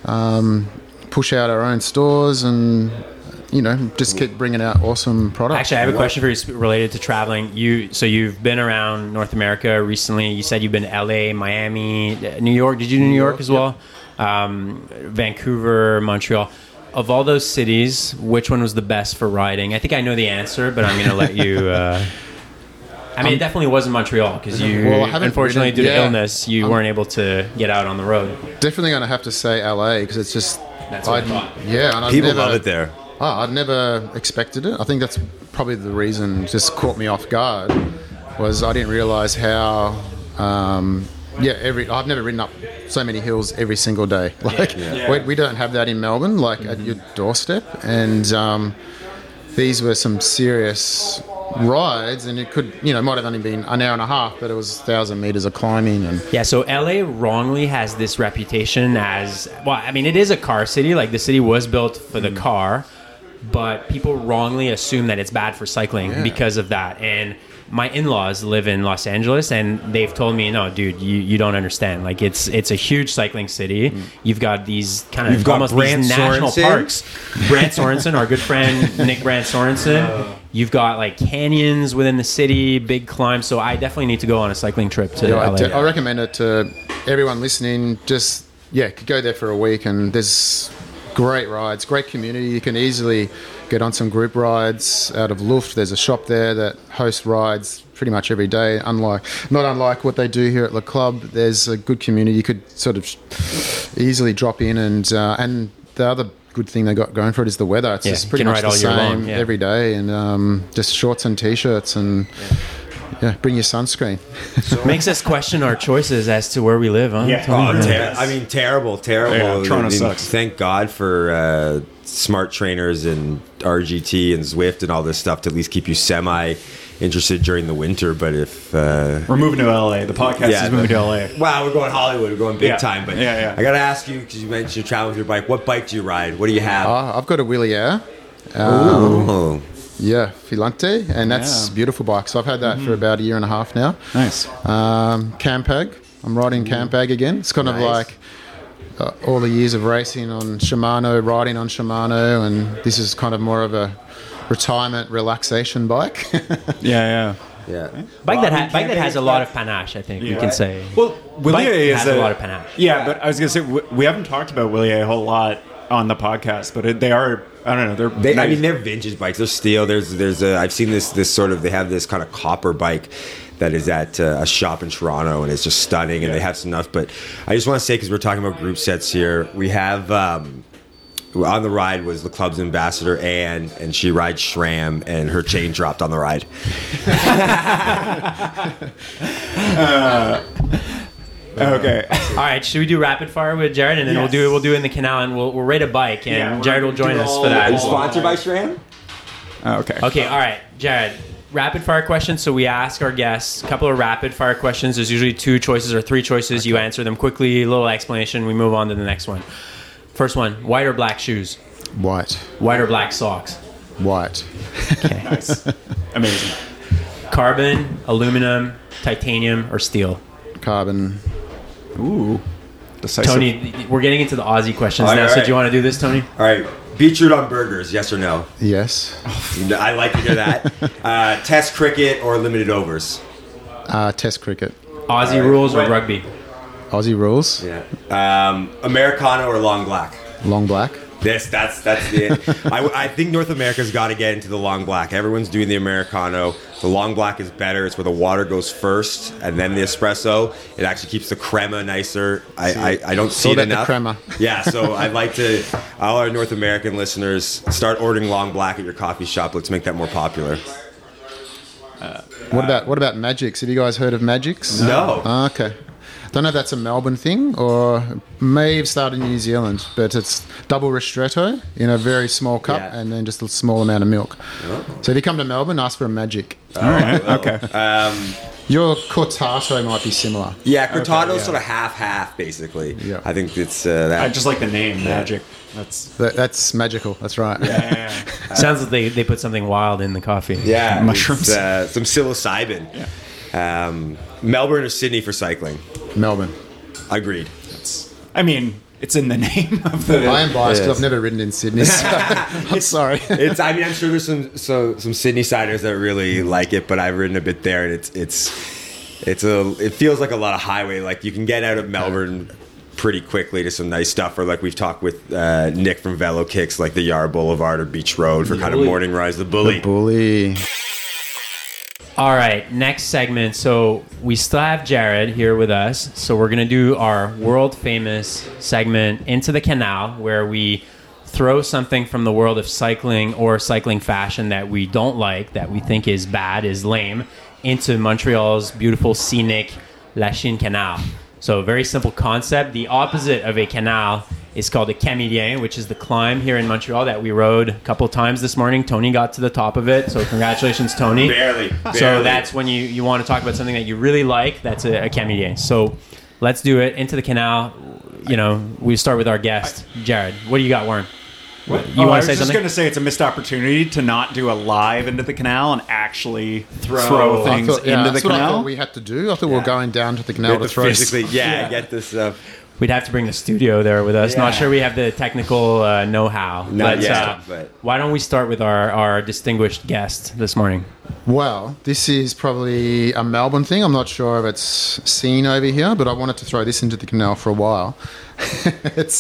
push out our own stores, and just keep bringing out awesome products. Actually, I have a question for you related to traveling. You've been around North America recently. You said you've been to LA, Miami, New York. Did you do New York as well? Vancouver, Montreal. Of all those cities, which one was the best for riding? I think I know the answer, but I'm going to let you... it definitely wasn't Montreal, because unfortunately, due to illness, you weren't able to get out on the road. Definitely going to have to say LA, because it's just... That's what I thought. Yeah, and people love it there. I'd never expected it. I think that's probably the reason just caught me off guard, was I didn't realise how... I've never ridden up so many hills every single day. We don't have that in Melbourne, at your doorstep. And these were some serious rides, and it could, might have only been an hour and a half, but it was 1,000 meters of climbing. And so LA wrongly has this reputation as, it is a car city. Like, the city was built for the car, but people wrongly assume that it's bad for cycling because of that. And my in-laws live in Los Angeles, and they've told me, no, dude, you don't understand. Like, it's a huge cycling city. You've got these kind of almost these national parks. Brant Sorensen, our good friend Nick Brant Sorensen. You've got like canyons within the city, big climbs. So I definitely need to go on a cycling trip to LA. I recommend it to everyone listening. Just go there for a week, and there's great rides, great community. You can easily get on some group rides out of Luft. There's a shop there that hosts rides pretty much every day. Not unlike what they do here at Le Club. There's a good community. You could sort of easily drop in, and the other good thing they got going for it is the weather. It's just pretty much the same every day, and just shorts and t-shirts, and bring your sunscreen. Makes us question our choices as to where we live, huh? Terrible. Toronto sucks. Thank God for smart trainers and RGT and Zwift and all this stuff to at least keep you semi-interested during the winter. But if... we're moving to LA. The podcast is moving to LA. Wow, we're going Hollywood. We're going big time. But I got to ask you, because you mentioned you're traveling with your bike, what bike do you ride? What do you have? I've got a Willie Air. Filante, and that's a beautiful bike. So I've had that for about a year and a half now. Nice. Campag. I'm riding Campag again. It's kind of like all the years of racing on Shimano, riding on Shimano, and this is kind of more of a retirement relaxation bike. Yeah. Yeah. Bike that has a lot of panache, I think we can say. Well, Bike Willier has a lot of panache. Yeah, but I was gonna say we haven't talked about Willier a whole lot on the podcast, but they are. I don't know. I mean, they're vintage bikes. They're steel. I've seen this sort of. They have this kind of copper bike that is at a shop in Toronto, and it's just stunning. And they have some enough. But I just want to say, because we're talking about group sets here, we have on the ride was the club's ambassador Anne, and she rides SRAM, and her chain dropped on the ride. Okay. All right, should we do rapid fire with Jared, and then Yes. we'll do it in the canal, and we'll rate a bike, and Yeah, Jared will join do us all- for that. Are you sponsored by SRAM? Okay. Okay, all right, Jared. Rapid fire questions. So we ask our guests a couple of rapid fire questions. There's usually 2 choices or 3 choices. You answer them quickly, a little explanation. We move on to the next one. First one: white or black shoes? White. White or black socks? White. Okay. Amazing. Carbon, aluminum, titanium, or steel? Carbon. Ooh. Decisive. Tony, we're getting into the Aussie questions All now. right, So all do you want to do this, Tony? All right. Beetroot on burgers, yes or no? Yes. I like to hear that. Test cricket or limited overs? Test cricket. Aussie rules or rugby? Aussie rules. Yeah. Americano or long black? Long black. That's the. I think North America's got to get into the long black. Everyone's doing the Americano. The long black is better. It's where the water goes first and then the espresso. It actually keeps the crema nicer. I don't see it about the enough. crema. Yeah, so I'd like to all our North American listeners start ordering long black at your coffee shop. Let's make that more popular. What about Magics? Have you guys heard of Magics? No. Okay. Don't know if that's a Melbourne thing or may have started in New Zealand, but it's double ristretto in a very small cup Yeah. and then just a small amount of milk. So if you come to Melbourne, ask for a Magic. All right. Okay. Your cortato might be similar. Yeah, cortado's yeah. sort of half-half, basically. Yeah. I think it's I that. just like the name Magic. That's magical. That's right. Sounds like they put something wild in the coffee. Yeah, Mushrooms. it's, some psilocybin. Melbourne or Sydney for cycling? Melbourne. Agreed. I mean, it's in the name of the. I am biased because Yes. I've never ridden in Sydney. So I'm sorry. I'm sure there's some Sydney siders that really like it, but I've ridden a bit there, and it feels like a lot of highway. Like you can get out of Melbourne pretty quickly to some nice stuff, or like we've talked with Nick from Velo Kicks, like the Yarra Boulevard or Beach Road for kind of morning rides. The Bully. Bully. All right, next segment. So we still have Jared here with us. So we're going to do our world famous segment, Into the Canal, where we throw something from the world of cycling or cycling fashion that we don't like, that we think is bad, is lame, into Montreal's beautiful scenic Lachine Canal. So a very simple concept. The opposite of a canal is called a Camélien, which is the climb here in Montreal that we rode a couple times this morning. Tony got to the top of it, so congratulations, Tony. Barely. So that's when you want to talk about something that you really like. That's a Camélien. So let's do it. Into the canal. You know, we start with our guest, Jared. What do you got, Warren? You I want was to say just something? going to say it's a missed opportunity to not do a live into the canal and actually throw things into the that's what I canal. thought we had to do. I thought we were going down to the We canal have to to throw. physically, get this stuff. We'd have to bring the studio there with us. Yeah. Not sure we have the technical know-how. Not but, yet, but- why don't we start with our distinguished guest this morning? Well, this is probably a Melbourne thing. I'm not sure if it's seen over here, but I wanted to throw this into the canal for a while. It's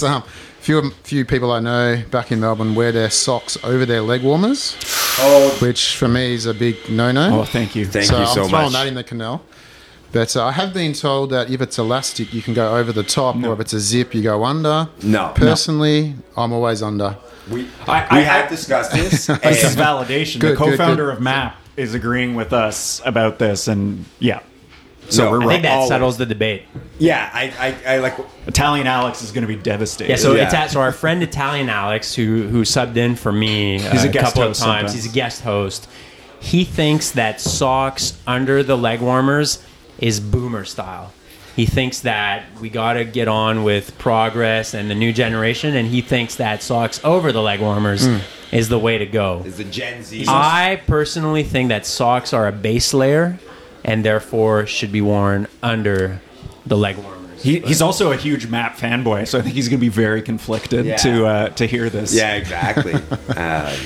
few people I know back in Melbourne wear their socks over their leg warmers, which for me is a big no-no. Oh, thank you. Thank so you so I'm throwing much. that in the canal. But I have been told that if it's elastic, you can go over the top, or if it's a zip, you go under. No. Personally, I'm always under. We I have discussed this. This is and validation. Good, the co-founder good. of MAP is agreeing with us about this, and yeah. So No, we're I right. think that Always. settles the debate. yeah, I like. Italian Alex is going to be devastated. Yeah, so Yeah. so our friend Italian Alex, who subbed in for me He's a guest couple of host times, sometimes. he's a guest host. He thinks that socks under the leg warmers is boomer style. He thinks that we got to get on with progress and the new generation, and he thinks that socks over the leg warmers is the way to go. Is the Gen Z? I personally think that socks are a base layer and therefore should be worn under the leg warmers. He's also a huge MAP fanboy, so I think he's going to be very conflicted Yeah. to hear this. Yeah, exactly.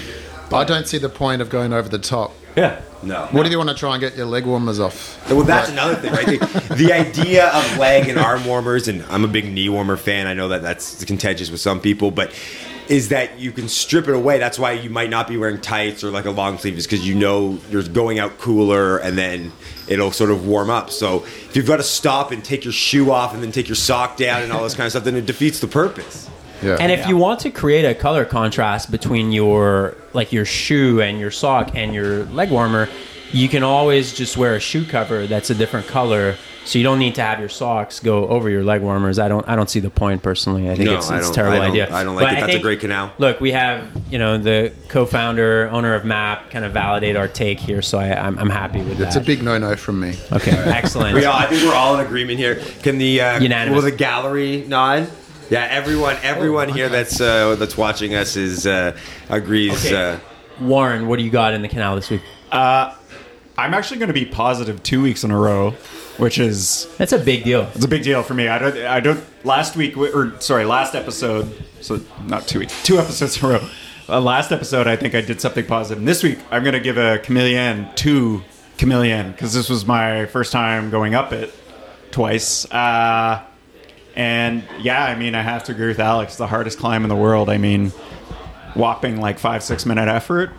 I don't see the point of going over the top. Yeah. No. What if you want to try and get your leg warmers off? Well, that's another thing, right? The idea of leg and arm warmers, and I'm a big knee warmer fan. I know that that's contentious with some people, but is that you can strip it away. That's why you might not be wearing tights or like a long sleeve, is because you know you're going out cooler and then it'll sort of warm up. So if you've got to stop and take your shoe off and then take your sock down and all this kind of stuff, then it defeats the purpose. Yeah. And if you want to create a color contrast between your shoe and your sock and your leg warmer, you can always just wear a shoe cover that's a different color, so you don't need to have your socks go over your leg warmers. I don't see the point personally. I think it's a terrible idea. I don't like it. That's a great canal. Look, we have the co-founder, owner of MAP, kind of validate our take here, so I'm happy with that. It's a big no-no from me. Okay, excellent. I think we're all in agreement here. Can the Unanimous. will the gallery nod? Yeah, everyone here that's watching us agrees. Okay. Warren, what do you got in the canal this week? I'm actually going to be positive 2 weeks in a row, which is That's a big deal. it's a big deal for me. I don't. Last episode. So not 2 weeks. 2 episodes in a row. Last episode, I think I did something positive. And this week, I'm going to give a Chameleon to Chameleon because this was my first time going up it twice. And yeah, I mean, I have to agree with Alex. The hardest climb in the world. I mean, whopping like 5-6 minute effort.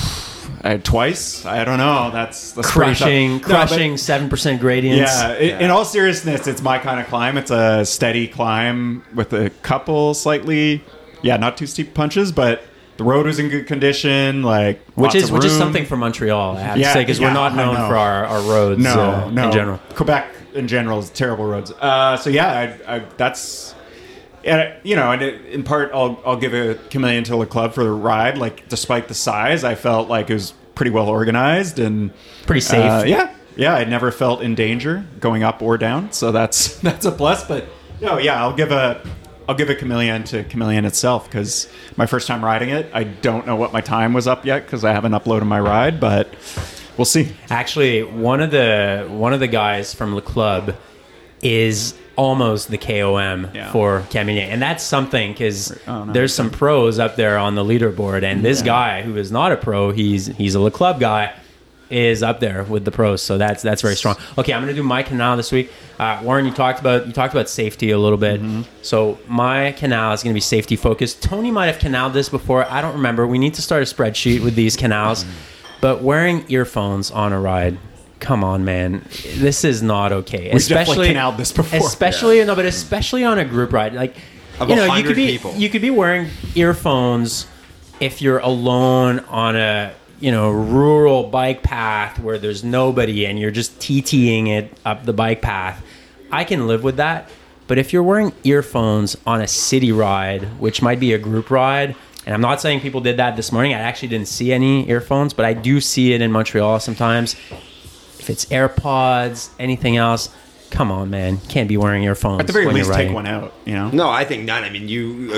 Twice. I don't know. That's Crushing 7% gradients. Yeah, in all seriousness, it's my kind of climb. It's a steady climb with a couple slightly, not too steep punches, but the road was in good condition. Which is room. something for Montreal, I have to say, because we're not known for our roads in general. Quebec in general is terrible roads. I that's. And in part, I'll give a Chameleon to the club for the ride. Like, despite the size, I felt like it was pretty well organized and pretty safe. I never felt in danger going up or down, so that's a plus. But I'll give a Chameleon to Chameleon itself because my first time riding it, I don't know what my time was up yet because I haven't uploaded my ride, but we'll see. Actually, one of the guys from the club is almost the KOM for Chameleon, and that's something because there's some pros up there on the leaderboard, and this guy who is not a pro, he's a Le Club guy, is up there with the pros, so that's very strong. Okay, I'm gonna do my canal this week. Warren, you talked about safety a little bit, so my canal is gonna be safety focused. Tony might have canaled this before, I don't remember. We need to start a spreadsheet with these canals, but wearing earphones on a ride. Come on, man. This is not okay. We've definitely canaled this before. Especially on a group ride. Like, you could be wearing earphones if you're alone on a rural bike path where there's nobody and you're just TTing it up the bike path. I can live with that. But if you're wearing earphones on a city ride, which might be a group ride, and I'm not saying people did that this morning. I actually didn't see any earphones, but I do see it in Montreal sometimes. If it's AirPods, anything else, come on, man. You can't be wearing earphones. At the very when least, you're take riding. one out, you know? No, I think none. I mean,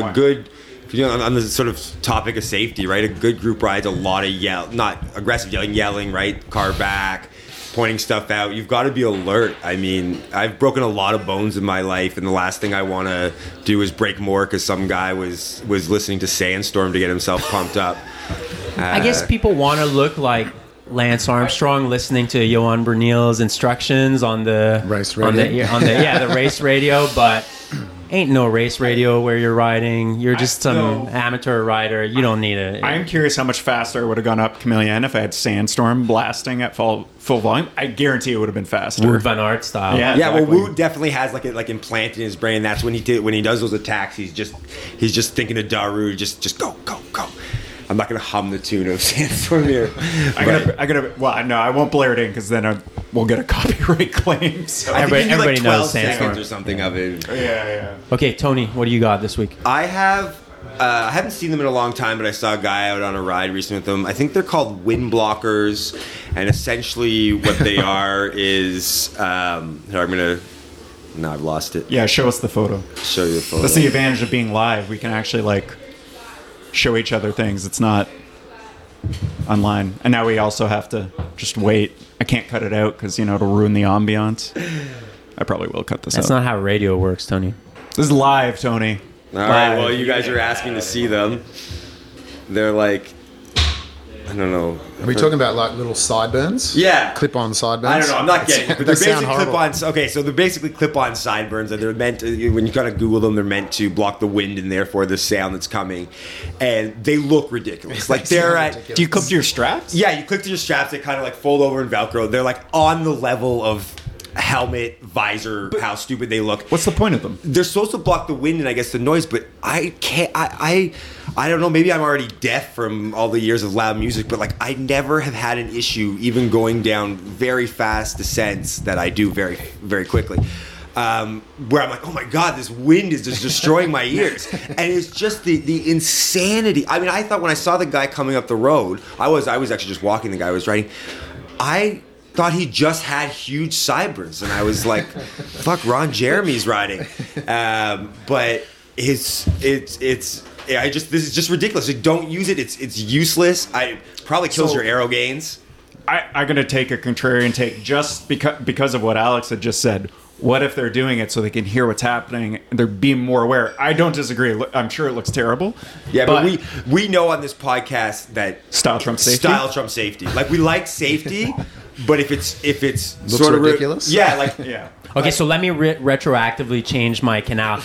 on the sort of topic of safety, right? A good group ride's a lot of not aggressive yelling, right? Car back, pointing stuff out. You've got to be alert. I mean, I've broken a lot of bones in my life, and the last thing I want to do is break more because some guy was listening to Sandstorm to get himself pumped up. I guess people want to look like Lance Armstrong listening to Johan Bernil's instructions on the race radio. The race radio, but ain't no race radio where you're riding. You're just some amateur rider. You don't need it. I am curious how much faster I would have gone up Chameleon if I had Sandstorm blasting at full volume. I guarantee it would have been faster. Wout van Aert style. Yeah, Yeah, exactly. well, Wout definitely has like implanted in his brain. That's when he does those attacks. He's just thinking of Daru. Just go. I'm not gonna hum the tune of Sandstorm here. I won't blare it in because then we'll get a copyright claim. So. Everybody knows 12 Sandstorm seconds or something of it. Yeah. Okay, Tony, what do you got this week? I haven't seen them in a long time, but I saw a guy out on a ride recently with them. I think they're called wind blockers, and essentially what they are is I've lost it. Yeah, show us the photo. Show you the photo. That's the advantage of being live. We can actually show each other things. It's not online. And now we also have to just wait. I can't cut it out because, it'll ruin the ambiance. I probably will cut this out. That's not how radio works, Tony. This is live, Tony. All right, well, you guys are asking to see them. They're I don't know. Are we talking about like little sideburns? Yeah. Clip-on sideburns? I don't know. I'm not getting it. But They they're sound basically horrible. clip-on. Okay, so they're basically clip-on sideburns, and they're meant to, when you kind of Google them, they're meant to block the wind and therefore the sound that's coming. And they look ridiculous. Like they're at. ridiculous. Do you clip to your straps? Yeah, you click to your straps. They kind of like fold over and Velcro. They're like on the level of helmet, visor, how stupid they look. What's the point of them? They're supposed to block the wind and I guess the noise, but I can't. I don't know. Maybe I'm already deaf from all the years of loud music, but like I never have had an issue even going down very fast descents that I do very, very quickly. Where I'm like, oh my god, this wind is just destroying my ears, and it's just the insanity. I mean, I thought when I saw the guy coming up the road, I was actually just walking. The guy was riding. I thought he just had huge sideburns, and I was like, "Fuck, Ron Jeremy's riding," but this is just ridiculous. Like, don't use it. It's useless. I probably kills your aero gains. I'm going to take a contrarian take just because of what Alex had just said. What if they're doing it so they can hear what's happening and they're being more aware? I don't disagree. I'm sure it looks terrible. Yeah, but we know on this podcast that Style trumps safety. Style trumps safety. Like we like safety, but if it's Looks sort of ridiculous? yeah, like Yeah. Okay, so let me retroactively change my canal.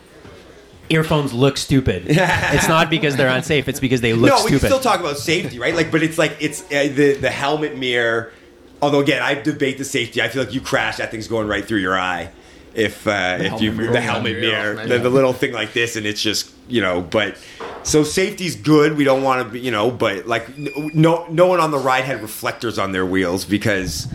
Earphones look stupid. It's not because they're unsafe. It's because they look no, we stupid. can still talk about safety, right? Like, but it's like the helmet mirror. Although again, I debate the safety. I feel like you crash, that thing's going right through your eye. If you mirror. the helmet Yeah, mirror, maybe. the little thing like this, and it's just But so safety's good. We don't want to be but like no one on the ride had reflectors on their wheels because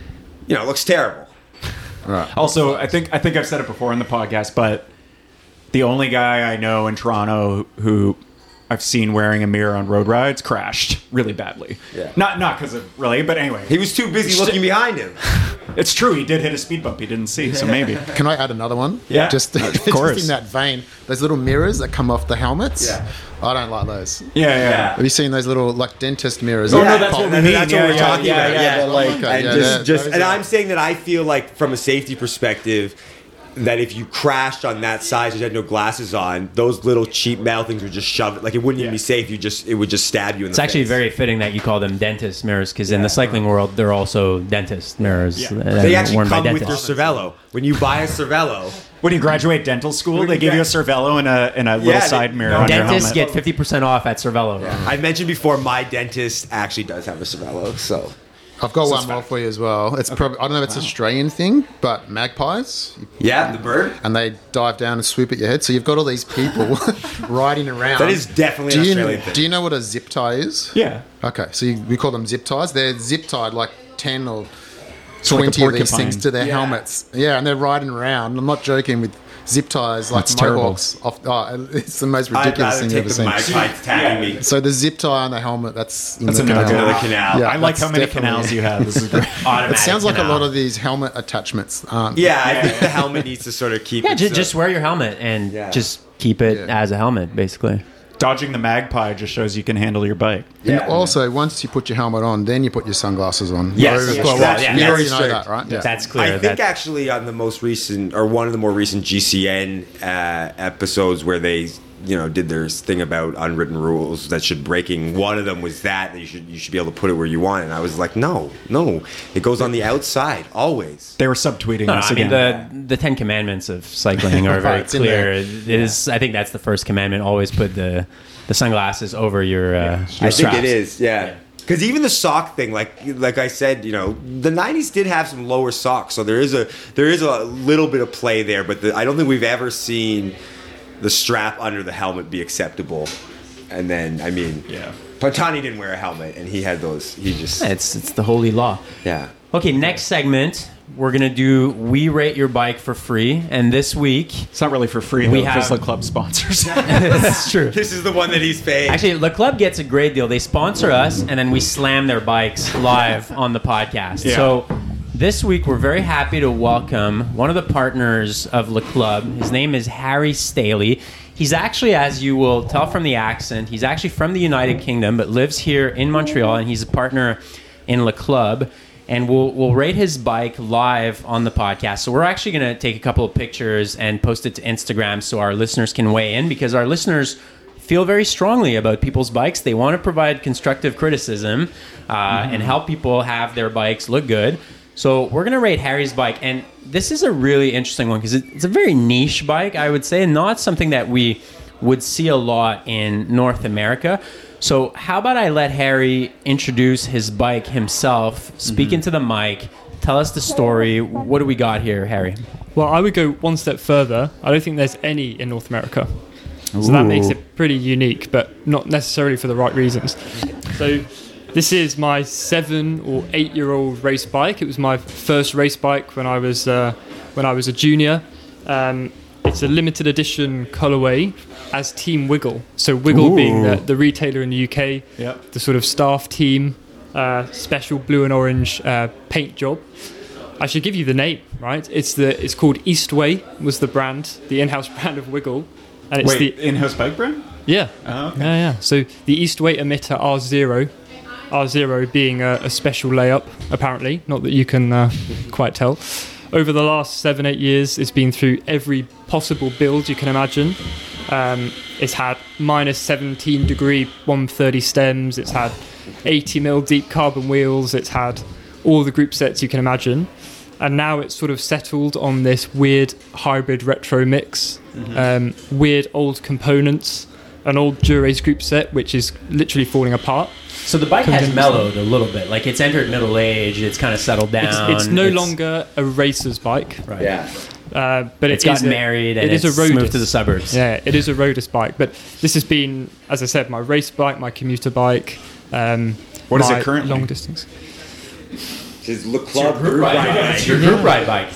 it looks terrible. Right. Also, I think I've said it before in the podcast, but the only guy I know in Toronto who I've seen wearing a mirror on road rides crashed really badly. Yeah. Not because of really, but anyway. He was too busy looking behind him. It's true. He did hit a speed bump he didn't see, so maybe. Can I add another one? Yeah, Just, of course. just in that vein, those little mirrors that come off the helmets. Yeah. I don't like those. Yeah. Have you seen those little like dentist mirrors? Oh, that no, that's pop- what we mean. That's what we're Yeah, talking yeah, about. yeah, Yeah, but like- Okay, and yeah, just those and are- I'm saying that I feel like from a safety perspective that if you crashed on that size and you had no glasses on, those little cheap metal things would just shove it. Like it wouldn't even be safe. It would just stab you in the It's actually face. very fitting that you call them dentist mirrors because in the cycling world, they're also dentist mirrors. Yeah. that They are actually worn by come with your dentists. Cervelo. When you buy a Cervelo, When you graduate dental school, When they you give you a gra- Cervelo and a little Yeah, side they- mirror no, on your Dentists helmet. get 50% off at Cervelo. I mentioned before my dentist actually does have a Cervelo. So I've got one more for you as well. It's probably, I don't know if it's an Australian thing, but magpies, yeah, the bird. and they dive down and swoop at your head. So you've got all these people riding around. That is definitely do an you, Australian thing. Do you know what a zip tie is? Yeah. Okay, so we call them zip ties. They're zip tied like 10 or So like a 20 of these porcupine. things to their helmets. Yeah, and they're riding around. I'm not joking with zip ties like That's terrible. mohawks. It's the most I'd ridiculous rather thing take I've the ever seen. magpie tagging me. So the zip tie on the helmet, that's That's the another canal. Another canal. Yeah. I like that's how many definitely- canals you have. This is great. It sounds like a lot of these helmet attachments aren't. Yeah, I think the helmet needs to sort of keep. Yeah, its, just wear your helmet and Yeah. just keep it Yeah. as a helmet, basically. Dodging the magpie just shows you can handle your bike. And also, once you put your helmet on, then you put your sunglasses on. Yes, Well, yes, well, that's- you yeah, already that's know strict. that, right? Yeah. That's clear. I think actually on the most recent or one of the more recent GCN episodes where they did their thing about unwritten rules that should breaking, one of them was that you should be able to put it where you want it. And I was like, no, it goes on the outside always. They were subtweeting No, us I mean again. the 10 Commandments of cycling are very It's in there. clear. It is. I think that's the first commandment. Always put the sunglasses over your. I think it is, yeah. Because even the sock thing, like I said, the '90s did have some lower socks, so there is a little bit of play there. But I don't think we've ever seen the strap under the helmet be acceptable. And then, I mean, Pantani didn't wear a helmet, and he had those. He just It's the holy law. yeah. Okay, next segment we're gonna do. We rate your bike for free, and this week It's not really for free, We though, because have- the club sponsors. that's true. This is the one that he's paying. Actually, the club gets a great deal. They sponsor us, and then we slam their bikes live on the podcast. Yeah. So this week, we're very happy to welcome one of the partners of Le Club. His name is Harry Staley. He's actually, as you will tell from the accent, he's actually from the United Kingdom, but lives here in Montreal, and he's a partner in Le Club. And we'll rate his bike live on the podcast. So we're actually going to take a couple of pictures and post it to Instagram so our listeners can weigh in, because our listeners feel very strongly about people's bikes. They want to provide constructive criticism and help people have their bikes look good. So we're going to rate Harry's bike. And this is a really interesting one because it's a very niche bike, I would say, not something that we would see a lot in North America. So how about I let Harry introduce his bike himself, speak into the mic, tell us the story. What do we got here, Harry? Well, I would go one step further. I don't think there's any in North America. So that makes it pretty unique, but not necessarily for the right reasons. So this is my 7 or 8-year-old race bike. It was my first race bike when I was a junior. It's a limited edition colorway as Team Wiggle. So Wiggle being the retailer in the UK, the sort of staff team, special blue and orange paint job. I should give you the name, right? It's called Eastway was the brand, the in-house brand of Wiggle. And it's the in-house bike brand? Yeah. Oh, okay. Yeah. So the Eastway emitter R0. R0 being a special layup, apparently. Not that you can quite tell. Over the last 7-8 years, it's been through every possible build you can imagine. It's had minus 17 degree 130 stems. It's had 80mm deep carbon wheels. It's had all the group sets you can imagine. And now it's sort of settled on this weird hybrid retro mix, weird old components, an old Dura-Ace group set, which is literally falling apart. So the bike has mellowed a little bit. Like it's entered middle age. It's kind of settled down. It's no longer a racer's bike. Right. Yeah. But it's gotten married and it's moved to the suburbs. Yeah, it is a roadist bike. But this has been, as I said, my race bike, my commuter bike. What is it currently? Long distance. It's your group ride bike.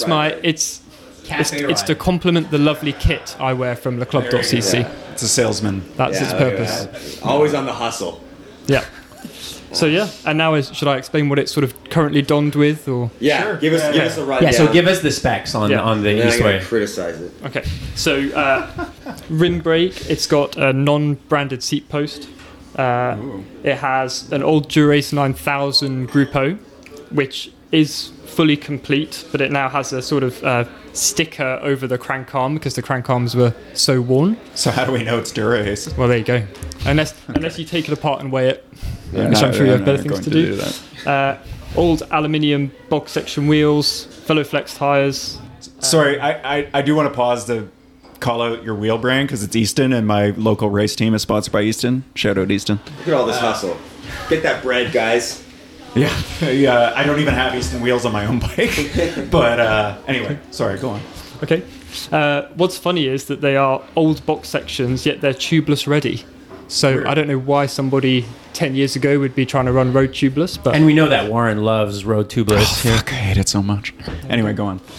It's to complement the lovely kit I wear from leclub.cc. It's a salesman. That's its purpose. Always on the hustle. Yeah. So and now should I explain what it's sort of currently donned with, or? Yeah, sure. Give us a rundown. Yeah, so give us the specs on the Eastway. Criticize it. Okay, so rim brake. It's got a non-branded seat post. It has an old Dura-Ace 9000 Group O, which is fully complete, but it now has a sort of sticker over the crank arm because the crank arms were so worn. So how do we know it's Dura-Ace? Well, there you go. Unless you take it apart and weigh it, which I'm sure you have better things to do. That. Old aluminium box section wheels, Veloflex tires. Sorry, I do want to pause to call out your wheel brand because it's Easton and my local race team is sponsored by Easton. Shout out Easton. Look at all this hustle. Get that bread, guys. Yeah. I don't even have Easton wheels on my own bike. But anyway, sorry, go on. Okay. What's funny is that they are old box sections, yet they're tubeless ready. So weird. I don't know why somebody 10 years ago would be trying to run road tubeless. But and we know that Warren loves road tubeless. Oh, fuck, I hate it so much. Anyway, go on.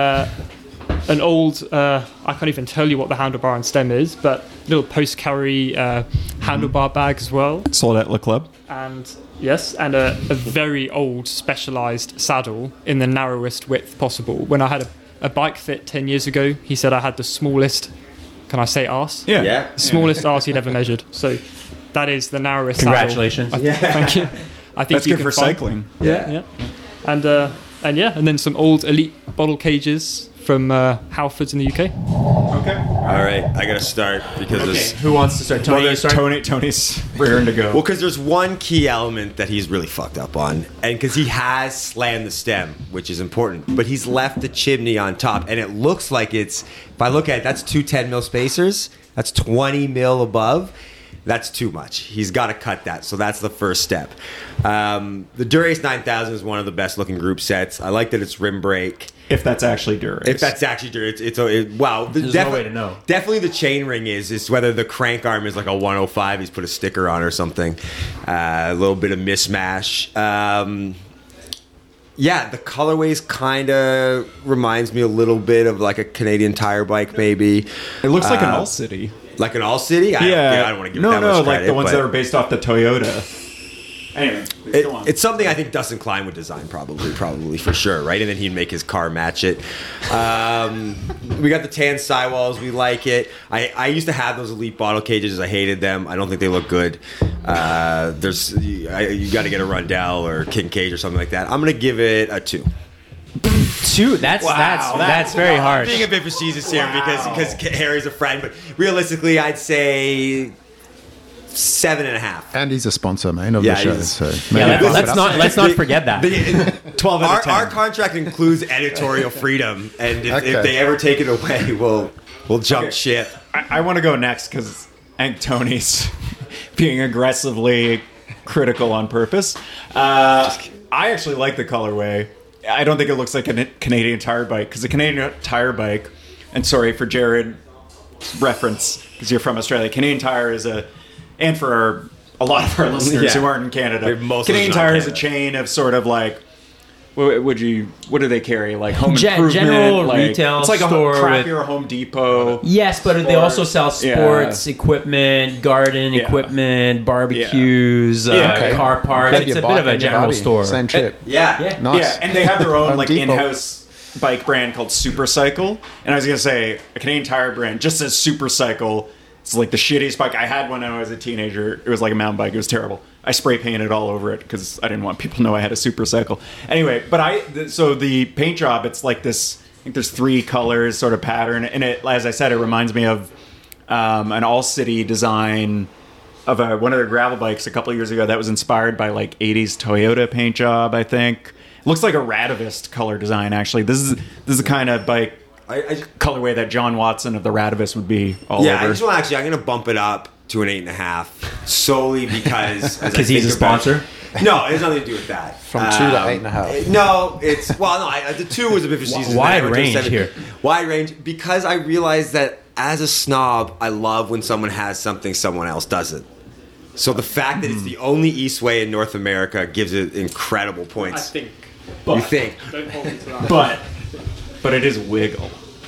An old, I can't even tell you what the handlebar and stem is, but little post-carry handlebar bag as well. Sold at Le Club. And yes, and a very old specialised saddle in the narrowest width possible. When I had a bike fit 10 years ago, he said I had the smallest, can I say arse? Yeah. Smallest arse he'd ever measured. So that is the narrowest Congratulations. saddle. Thank you. I think that's good for cycling. Yeah. And then some old Elite bottle cages from Halfords in the UK. Okay. All right, I gotta start because who wants to start? Tony's raring to go. Well, because there's one key element that he's really fucked up on, and because he has slammed the stem, which is important, but he's left the chimney on top, and it looks like it's. If I look at it, that's 2 10mm spacers. That's 20mm above. That's too much. He's got to cut that. So that's the first step. The Dura-Ace 9000 is one of the best looking group sets. I like that it's rim brake. If that's actually Dura-Ace. If that's actually Dura-Ace. Wow. There's no way to know. Definitely the chain ring is whether the crank arm is like a 105. He's put a sticker on or something. A little bit of mismatch. The colorways kind of reminds me a little bit of like a Canadian Tire bike maybe. It looks like an All-City. Like an All-City? I don't want to give it that much credit. Like the ones that are based off the Toyota. Anyway, it's something I think Dustin Klein would design probably for sure, right? And then he'd make his car match it. We got the tan sidewalls. We like it. I used to have those Elite bottle cages. I hated them. I don't think they look good. You got to get a Rundell or King Cage or something like that. I'm going to give it a 2. Two. That's very harsh. Being a bit facetious here because Harry's a friend, but realistically, I'd say 7.5. And he's a sponsor, man, of the show. So Yeah, let's not forget that. 12 out of 10. Our contract includes editorial freedom, and if they ever take it away, we'll jump ship. I want to go next because I think Tony's being aggressively critical on purpose. I actually like the colorway. I don't think it looks like a Canadian Tire bike because the Canadian Tire bike, and sorry for Jared's reference because you're from Australia, Canadian Tire is and for a lot of our listeners who aren't in Canada, Canadian Tire is a chain of sort of like, what do they carry? Like home improvement, general like, retail it's like store a crappier Home Depot. Yes, but they also sell sports equipment, garden equipment, barbecues, car parts. Maybe It's a bike bit of a and general Barbie. store. Same trip. Yeah. Nice. Yeah, and they have their own Home like Depot. in-house bike brand called Supercycle. And I was gonna say a Canadian Tire brand just says Supercycle. It's like the shittiest bike. I had when I was a teenager. It was like a mountain bike. It was terrible. I spray painted all over it because I didn't want people to know I had a Supercycle. Anyway, but so the paint job, it's like this. I think there's 3 colors sort of pattern, and it, as I said, it reminds me of an all-city design of one of their gravel bikes a couple of years ago that was inspired by like 80s Toyota paint job. I think it looks like a Radavist color design. Actually, this is the kind of bike. Colorway that John Watson of the Radavist would be all over. I just want I'm going to bump it up to an 8.5 solely because He's a sponsor. No, it has nothing to do with that. From 2 to 8.5. No, the 2 was a bit facetious. Wide range here. Wide range because I realized that as a snob, I love when someone has something someone else doesn't. So the fact that it's the only Eastway in North America gives it incredible points. I think. You think? Don't hold me to that. But it is Wiggle.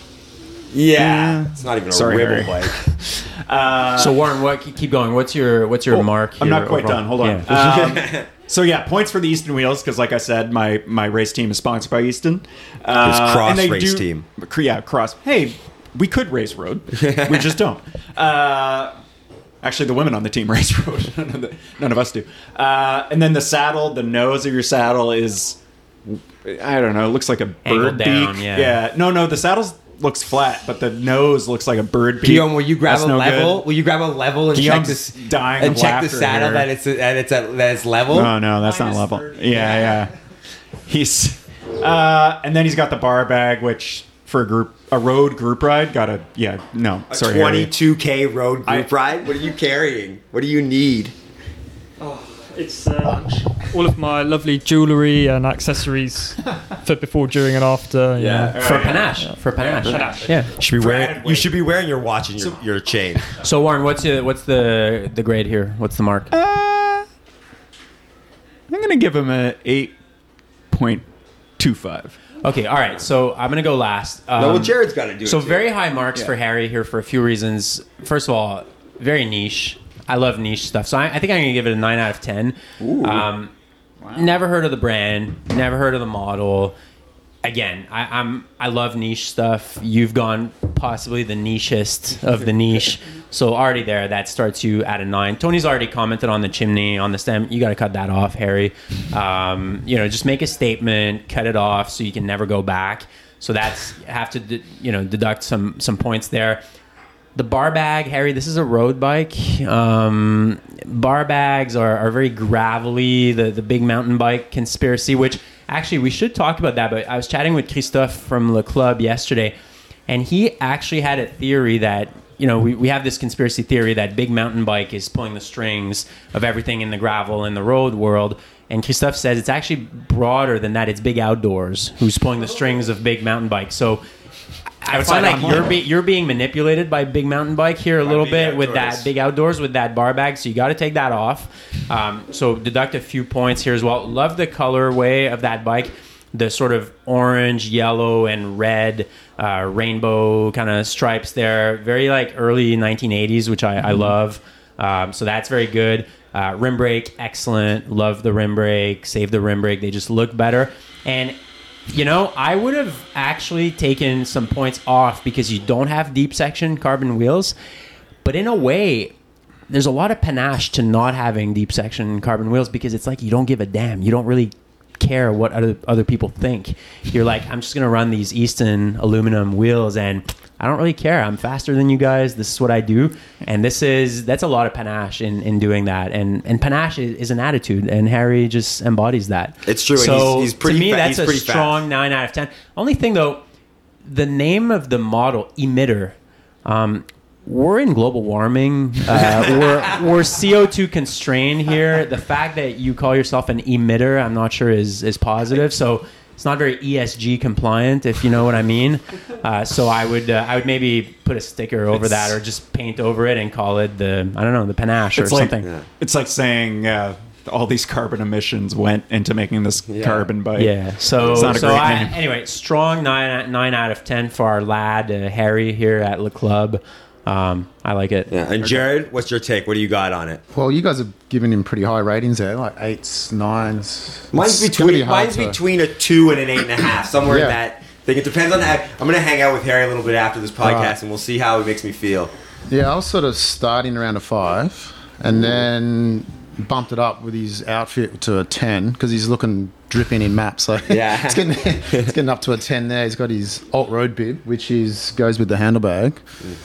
Yeah, it's not even a Harry. wibble bike. So Warren, keep going. What's your mark here? I'm not quite overall? done. Hold on. Yeah. So yeah, points for the Easton Wheels because, like I said, my race team is sponsored by Easton. It's cross and they race team. Yeah, cross. Hey, we could race road. We just don't. Actually, the women on the team race road. None of us do. And then the saddle, the nose of your saddle is, I don't know, it looks like a bird Angled beak. down, yeah. No, the saddle looks flat, but the nose looks like a bird beak. Guillaume, will you grab That's a no level? good. Will you grab a level and Guillaume's check this? dying And of check the laughter saddle here. that it's level. No, that's not level. Yeah. He's and then he's got the bar bag, which for a road group ride got a Harry. 22K road group ride. What are you carrying? What do you need? It's all of my lovely jewellery and accessories for before, during, and after. For panache. Yeah. You should be wearing your watch and your chain. So Warren, what's the grade here? What's the mark? I'm gonna give him a 8.25. Okay, all right. So I'm gonna go last. Jared's got to do it. So too. very high marks for Harry here for a few reasons. First of all, very niche. I love niche stuff. So I think I'm going to give it a 9 out of 10. Wow. Never heard of the brand. Never heard of the model. Again, I love niche stuff. You've gone possibly the nichest of the niche. So already there, that starts you at a 9. Tony's already commented on the chimney, on the stem. You got to cut that off, Harry. Just make a statement, cut it off so you can never go back. So have to deduct some points there. The bar bag, Harry, this is a road bike. Bar bags are very gravelly, the big mountain bike conspiracy, which actually we should talk about that. But I was chatting with Christophe from Le Club yesterday, and he actually had a theory that, we have this conspiracy theory that big mountain bike is pulling the strings of everything in the gravel and the road world. And Christophe says it's actually broader than that. It's Big Outdoors who's pulling the strings of big mountain bikes. So I find like you're being manipulated by Big Mountain Bike here a little bit with that Big Outdoors, with that bar bag. So you got to take that off. So deduct a few points here as well. Love the colorway of that bike. The sort of orange, yellow, and red rainbow kind of stripes there. Very like early 1980s, which I love. So that's very good. Rim brake, excellent. Love the rim brake. Save the rim brake. They just look better. And I would have actually taken some points off because you don't have deep section carbon wheels. But in a way, there's a lot of panache to not having deep section carbon wheels because it's like you don't give a damn. You don't really care what other people think. You're like, I'm just going to run these Easton aluminum wheels and I don't really care. I'm faster than you guys. This is what I do. And that's a lot of panache in doing that. And panache is an attitude, and Harry just embodies that. It's true. So and he's pretty to me, that's he's a strong fast. 9 out of 10. Only thing though, the name of the model, Emitter, we're in global warming. We're CO2 constrained here. The fact that you call yourself an emitter, I'm not sure is positive. So it's not very ESG compliant, if you know what I mean. So I would maybe put a sticker over that, or just paint over it and call it the panache or something. Yeah. It's like saying all these carbon emissions went into making this carbon bike. Yeah. So it's not a great name. Anyway, strong 9 out of 10 for our lad Harry here at Le Club. I like it. Yeah. And Jared, what's your take? What do you got on it? Well, you guys have given him pretty high ratings there, like 8s, 9s. Mine's It's gonna be hard between a 2 and an 8.5, somewhere in Yeah. that thing. It depends on how. I'm going to hang out with Harry a little bit after this podcast, and we'll see how it makes me feel. Yeah, I was sort of starting around a 5, and then bumped it up with his outfit to a 10 because he's looking dripping in maps. So Yeah. it's getting up to a 10 there. He's got his alt road bib, which goes with the handlebag.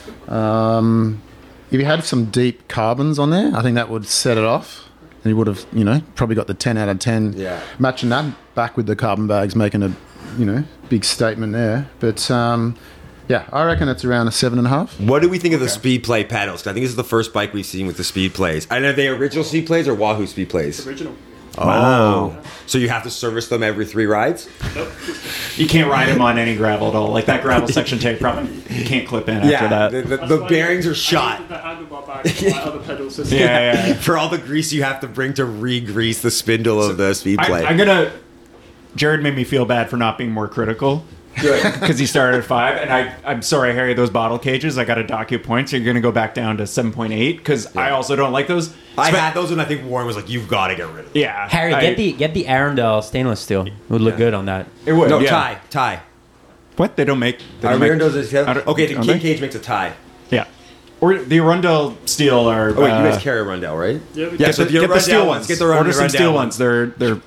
If he had some deep carbons on there, I think that would set it off. And he would have, probably got the 10 out of 10. Yeah. Matching that back with the carbon bags, making a, big statement there. But yeah, I reckon it's around a 7.5. What do we think of the Speed Play pedals? 'Cause I think this is the first bike we've seen with the Speed Plays. I know, are they original Speed Plays or Wahoo Speed Plays? Original. Oh. Wow. So you have to service them every 3 rides? You can't ride them on any gravel at all. Like that gravel section tape probably you can't clip in after that. The bearings are shot. The handlebar back and my other pedal system. Yeah. For all the grease you have to bring to re-grease the spindle of the Speed Play. Jared made me feel bad for not being more critical. Good. Because he started at 5, and I'm sorry, Harry, those bottle cages, I got to dock you points. You're going to go back down to 7.8, because I also don't like those. I had those, and I think Warren was like, you've got to get rid of them. Yeah. Harry, get the Arundel stainless steel. It would look good on that. It would, No, yeah. tie. What? They don't make... Our Arundels is... I don't- Okay, the don't King they? Cage makes a tie. Yeah. Or the Arundel steel are... Oh, wait, you guys carry a Rundell, right? Yeah, we Yeah, do. so get the steel ones. Get the Order some Rundell steel ones. ones. They're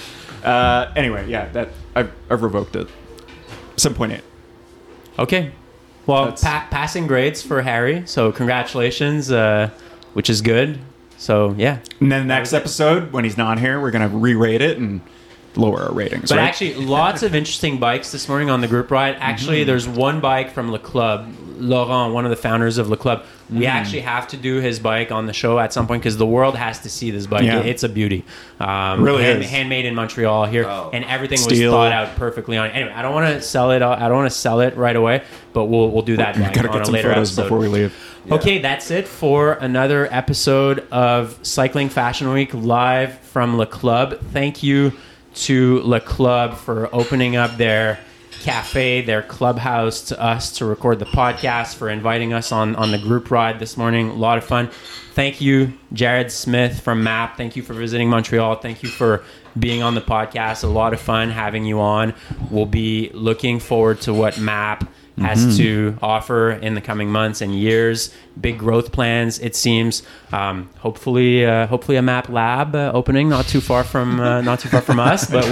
anyway, yeah, that I've revoked it. 7.8. Okay. Well, That's- passing grades for Harry. So congratulations, which is good. So yeah. And then the next episode, when he's not here, we're going to re-rate it and lower our ratings, But right? actually, lots of interesting bikes this morning on the group ride. Actually, there's one bike from Le Club. Laurent, one of the founders of Le Club. We actually have to do his bike on the show at some point because the world has to see this bike. Yeah. It's a beauty. Really is. Handmade in Montreal here, Oh. and everything Steel. was thought out perfectly on it. Anyway, I don't want to sell it. I don't want to sell it right away, but we'll do that We've got to on get a some later photos episode. before we leave. Okay, that's it for another episode of Cycling Fashion Week live from Le Club. Thank you to Le Club for opening up their cafe, their clubhouse to us to record the podcast, for inviting us on the group ride this morning. A lot of fun. Thank you, Jared Smith from MAP. Thank you for visiting Montreal. Thank you for being on the podcast. A lot of fun having you on. We'll be looking forward to what MAP has to offer in the coming months and years. Big growth plans, it seems. Hopefully a MAP lab opening not too far from us. But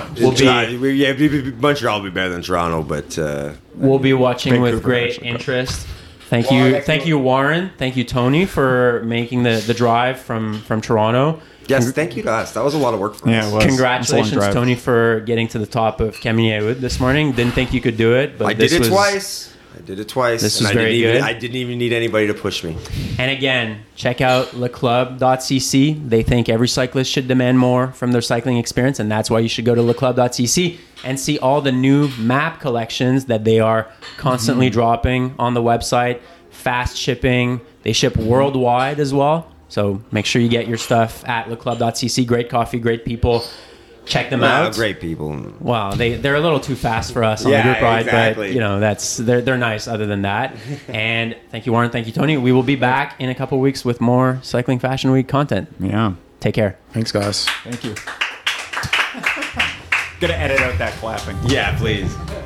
Montreal will be better than Toronto, but we'll be watching with Vancouver, great actually. interest. Thank you, Warren. Thank you, Tony, for making the drive from Toronto. yes, thank you to us. That was a lot of work for us. Yeah, it was. It's a long Congratulations, drive. Tony, for getting to the top of Camigny-Wood this morning. Didn't think you could do it, but I did it twice. This was and very good. I didn't even need anybody to push me. And again, check out leclub.cc. They think every cyclist should demand more from their cycling experience, and that's why you should go to leclub.cc and see all the new map collections that they are constantly dropping on the website. Fast shipping. They ship worldwide as well. So make sure you get your stuff at leclub.cc. Great coffee, great people. Check them out. Great people. Wow, they're a little too fast for us on the Yeah, group ride, exactly. but they're nice other than that. And thank you, Warren. Thank you, Tony. We will be back in a couple weeks with more Cycling Fashion Week content. Yeah. Take care. Thanks, guys. Thank you. Gonna edit out that clapping. Yeah, please.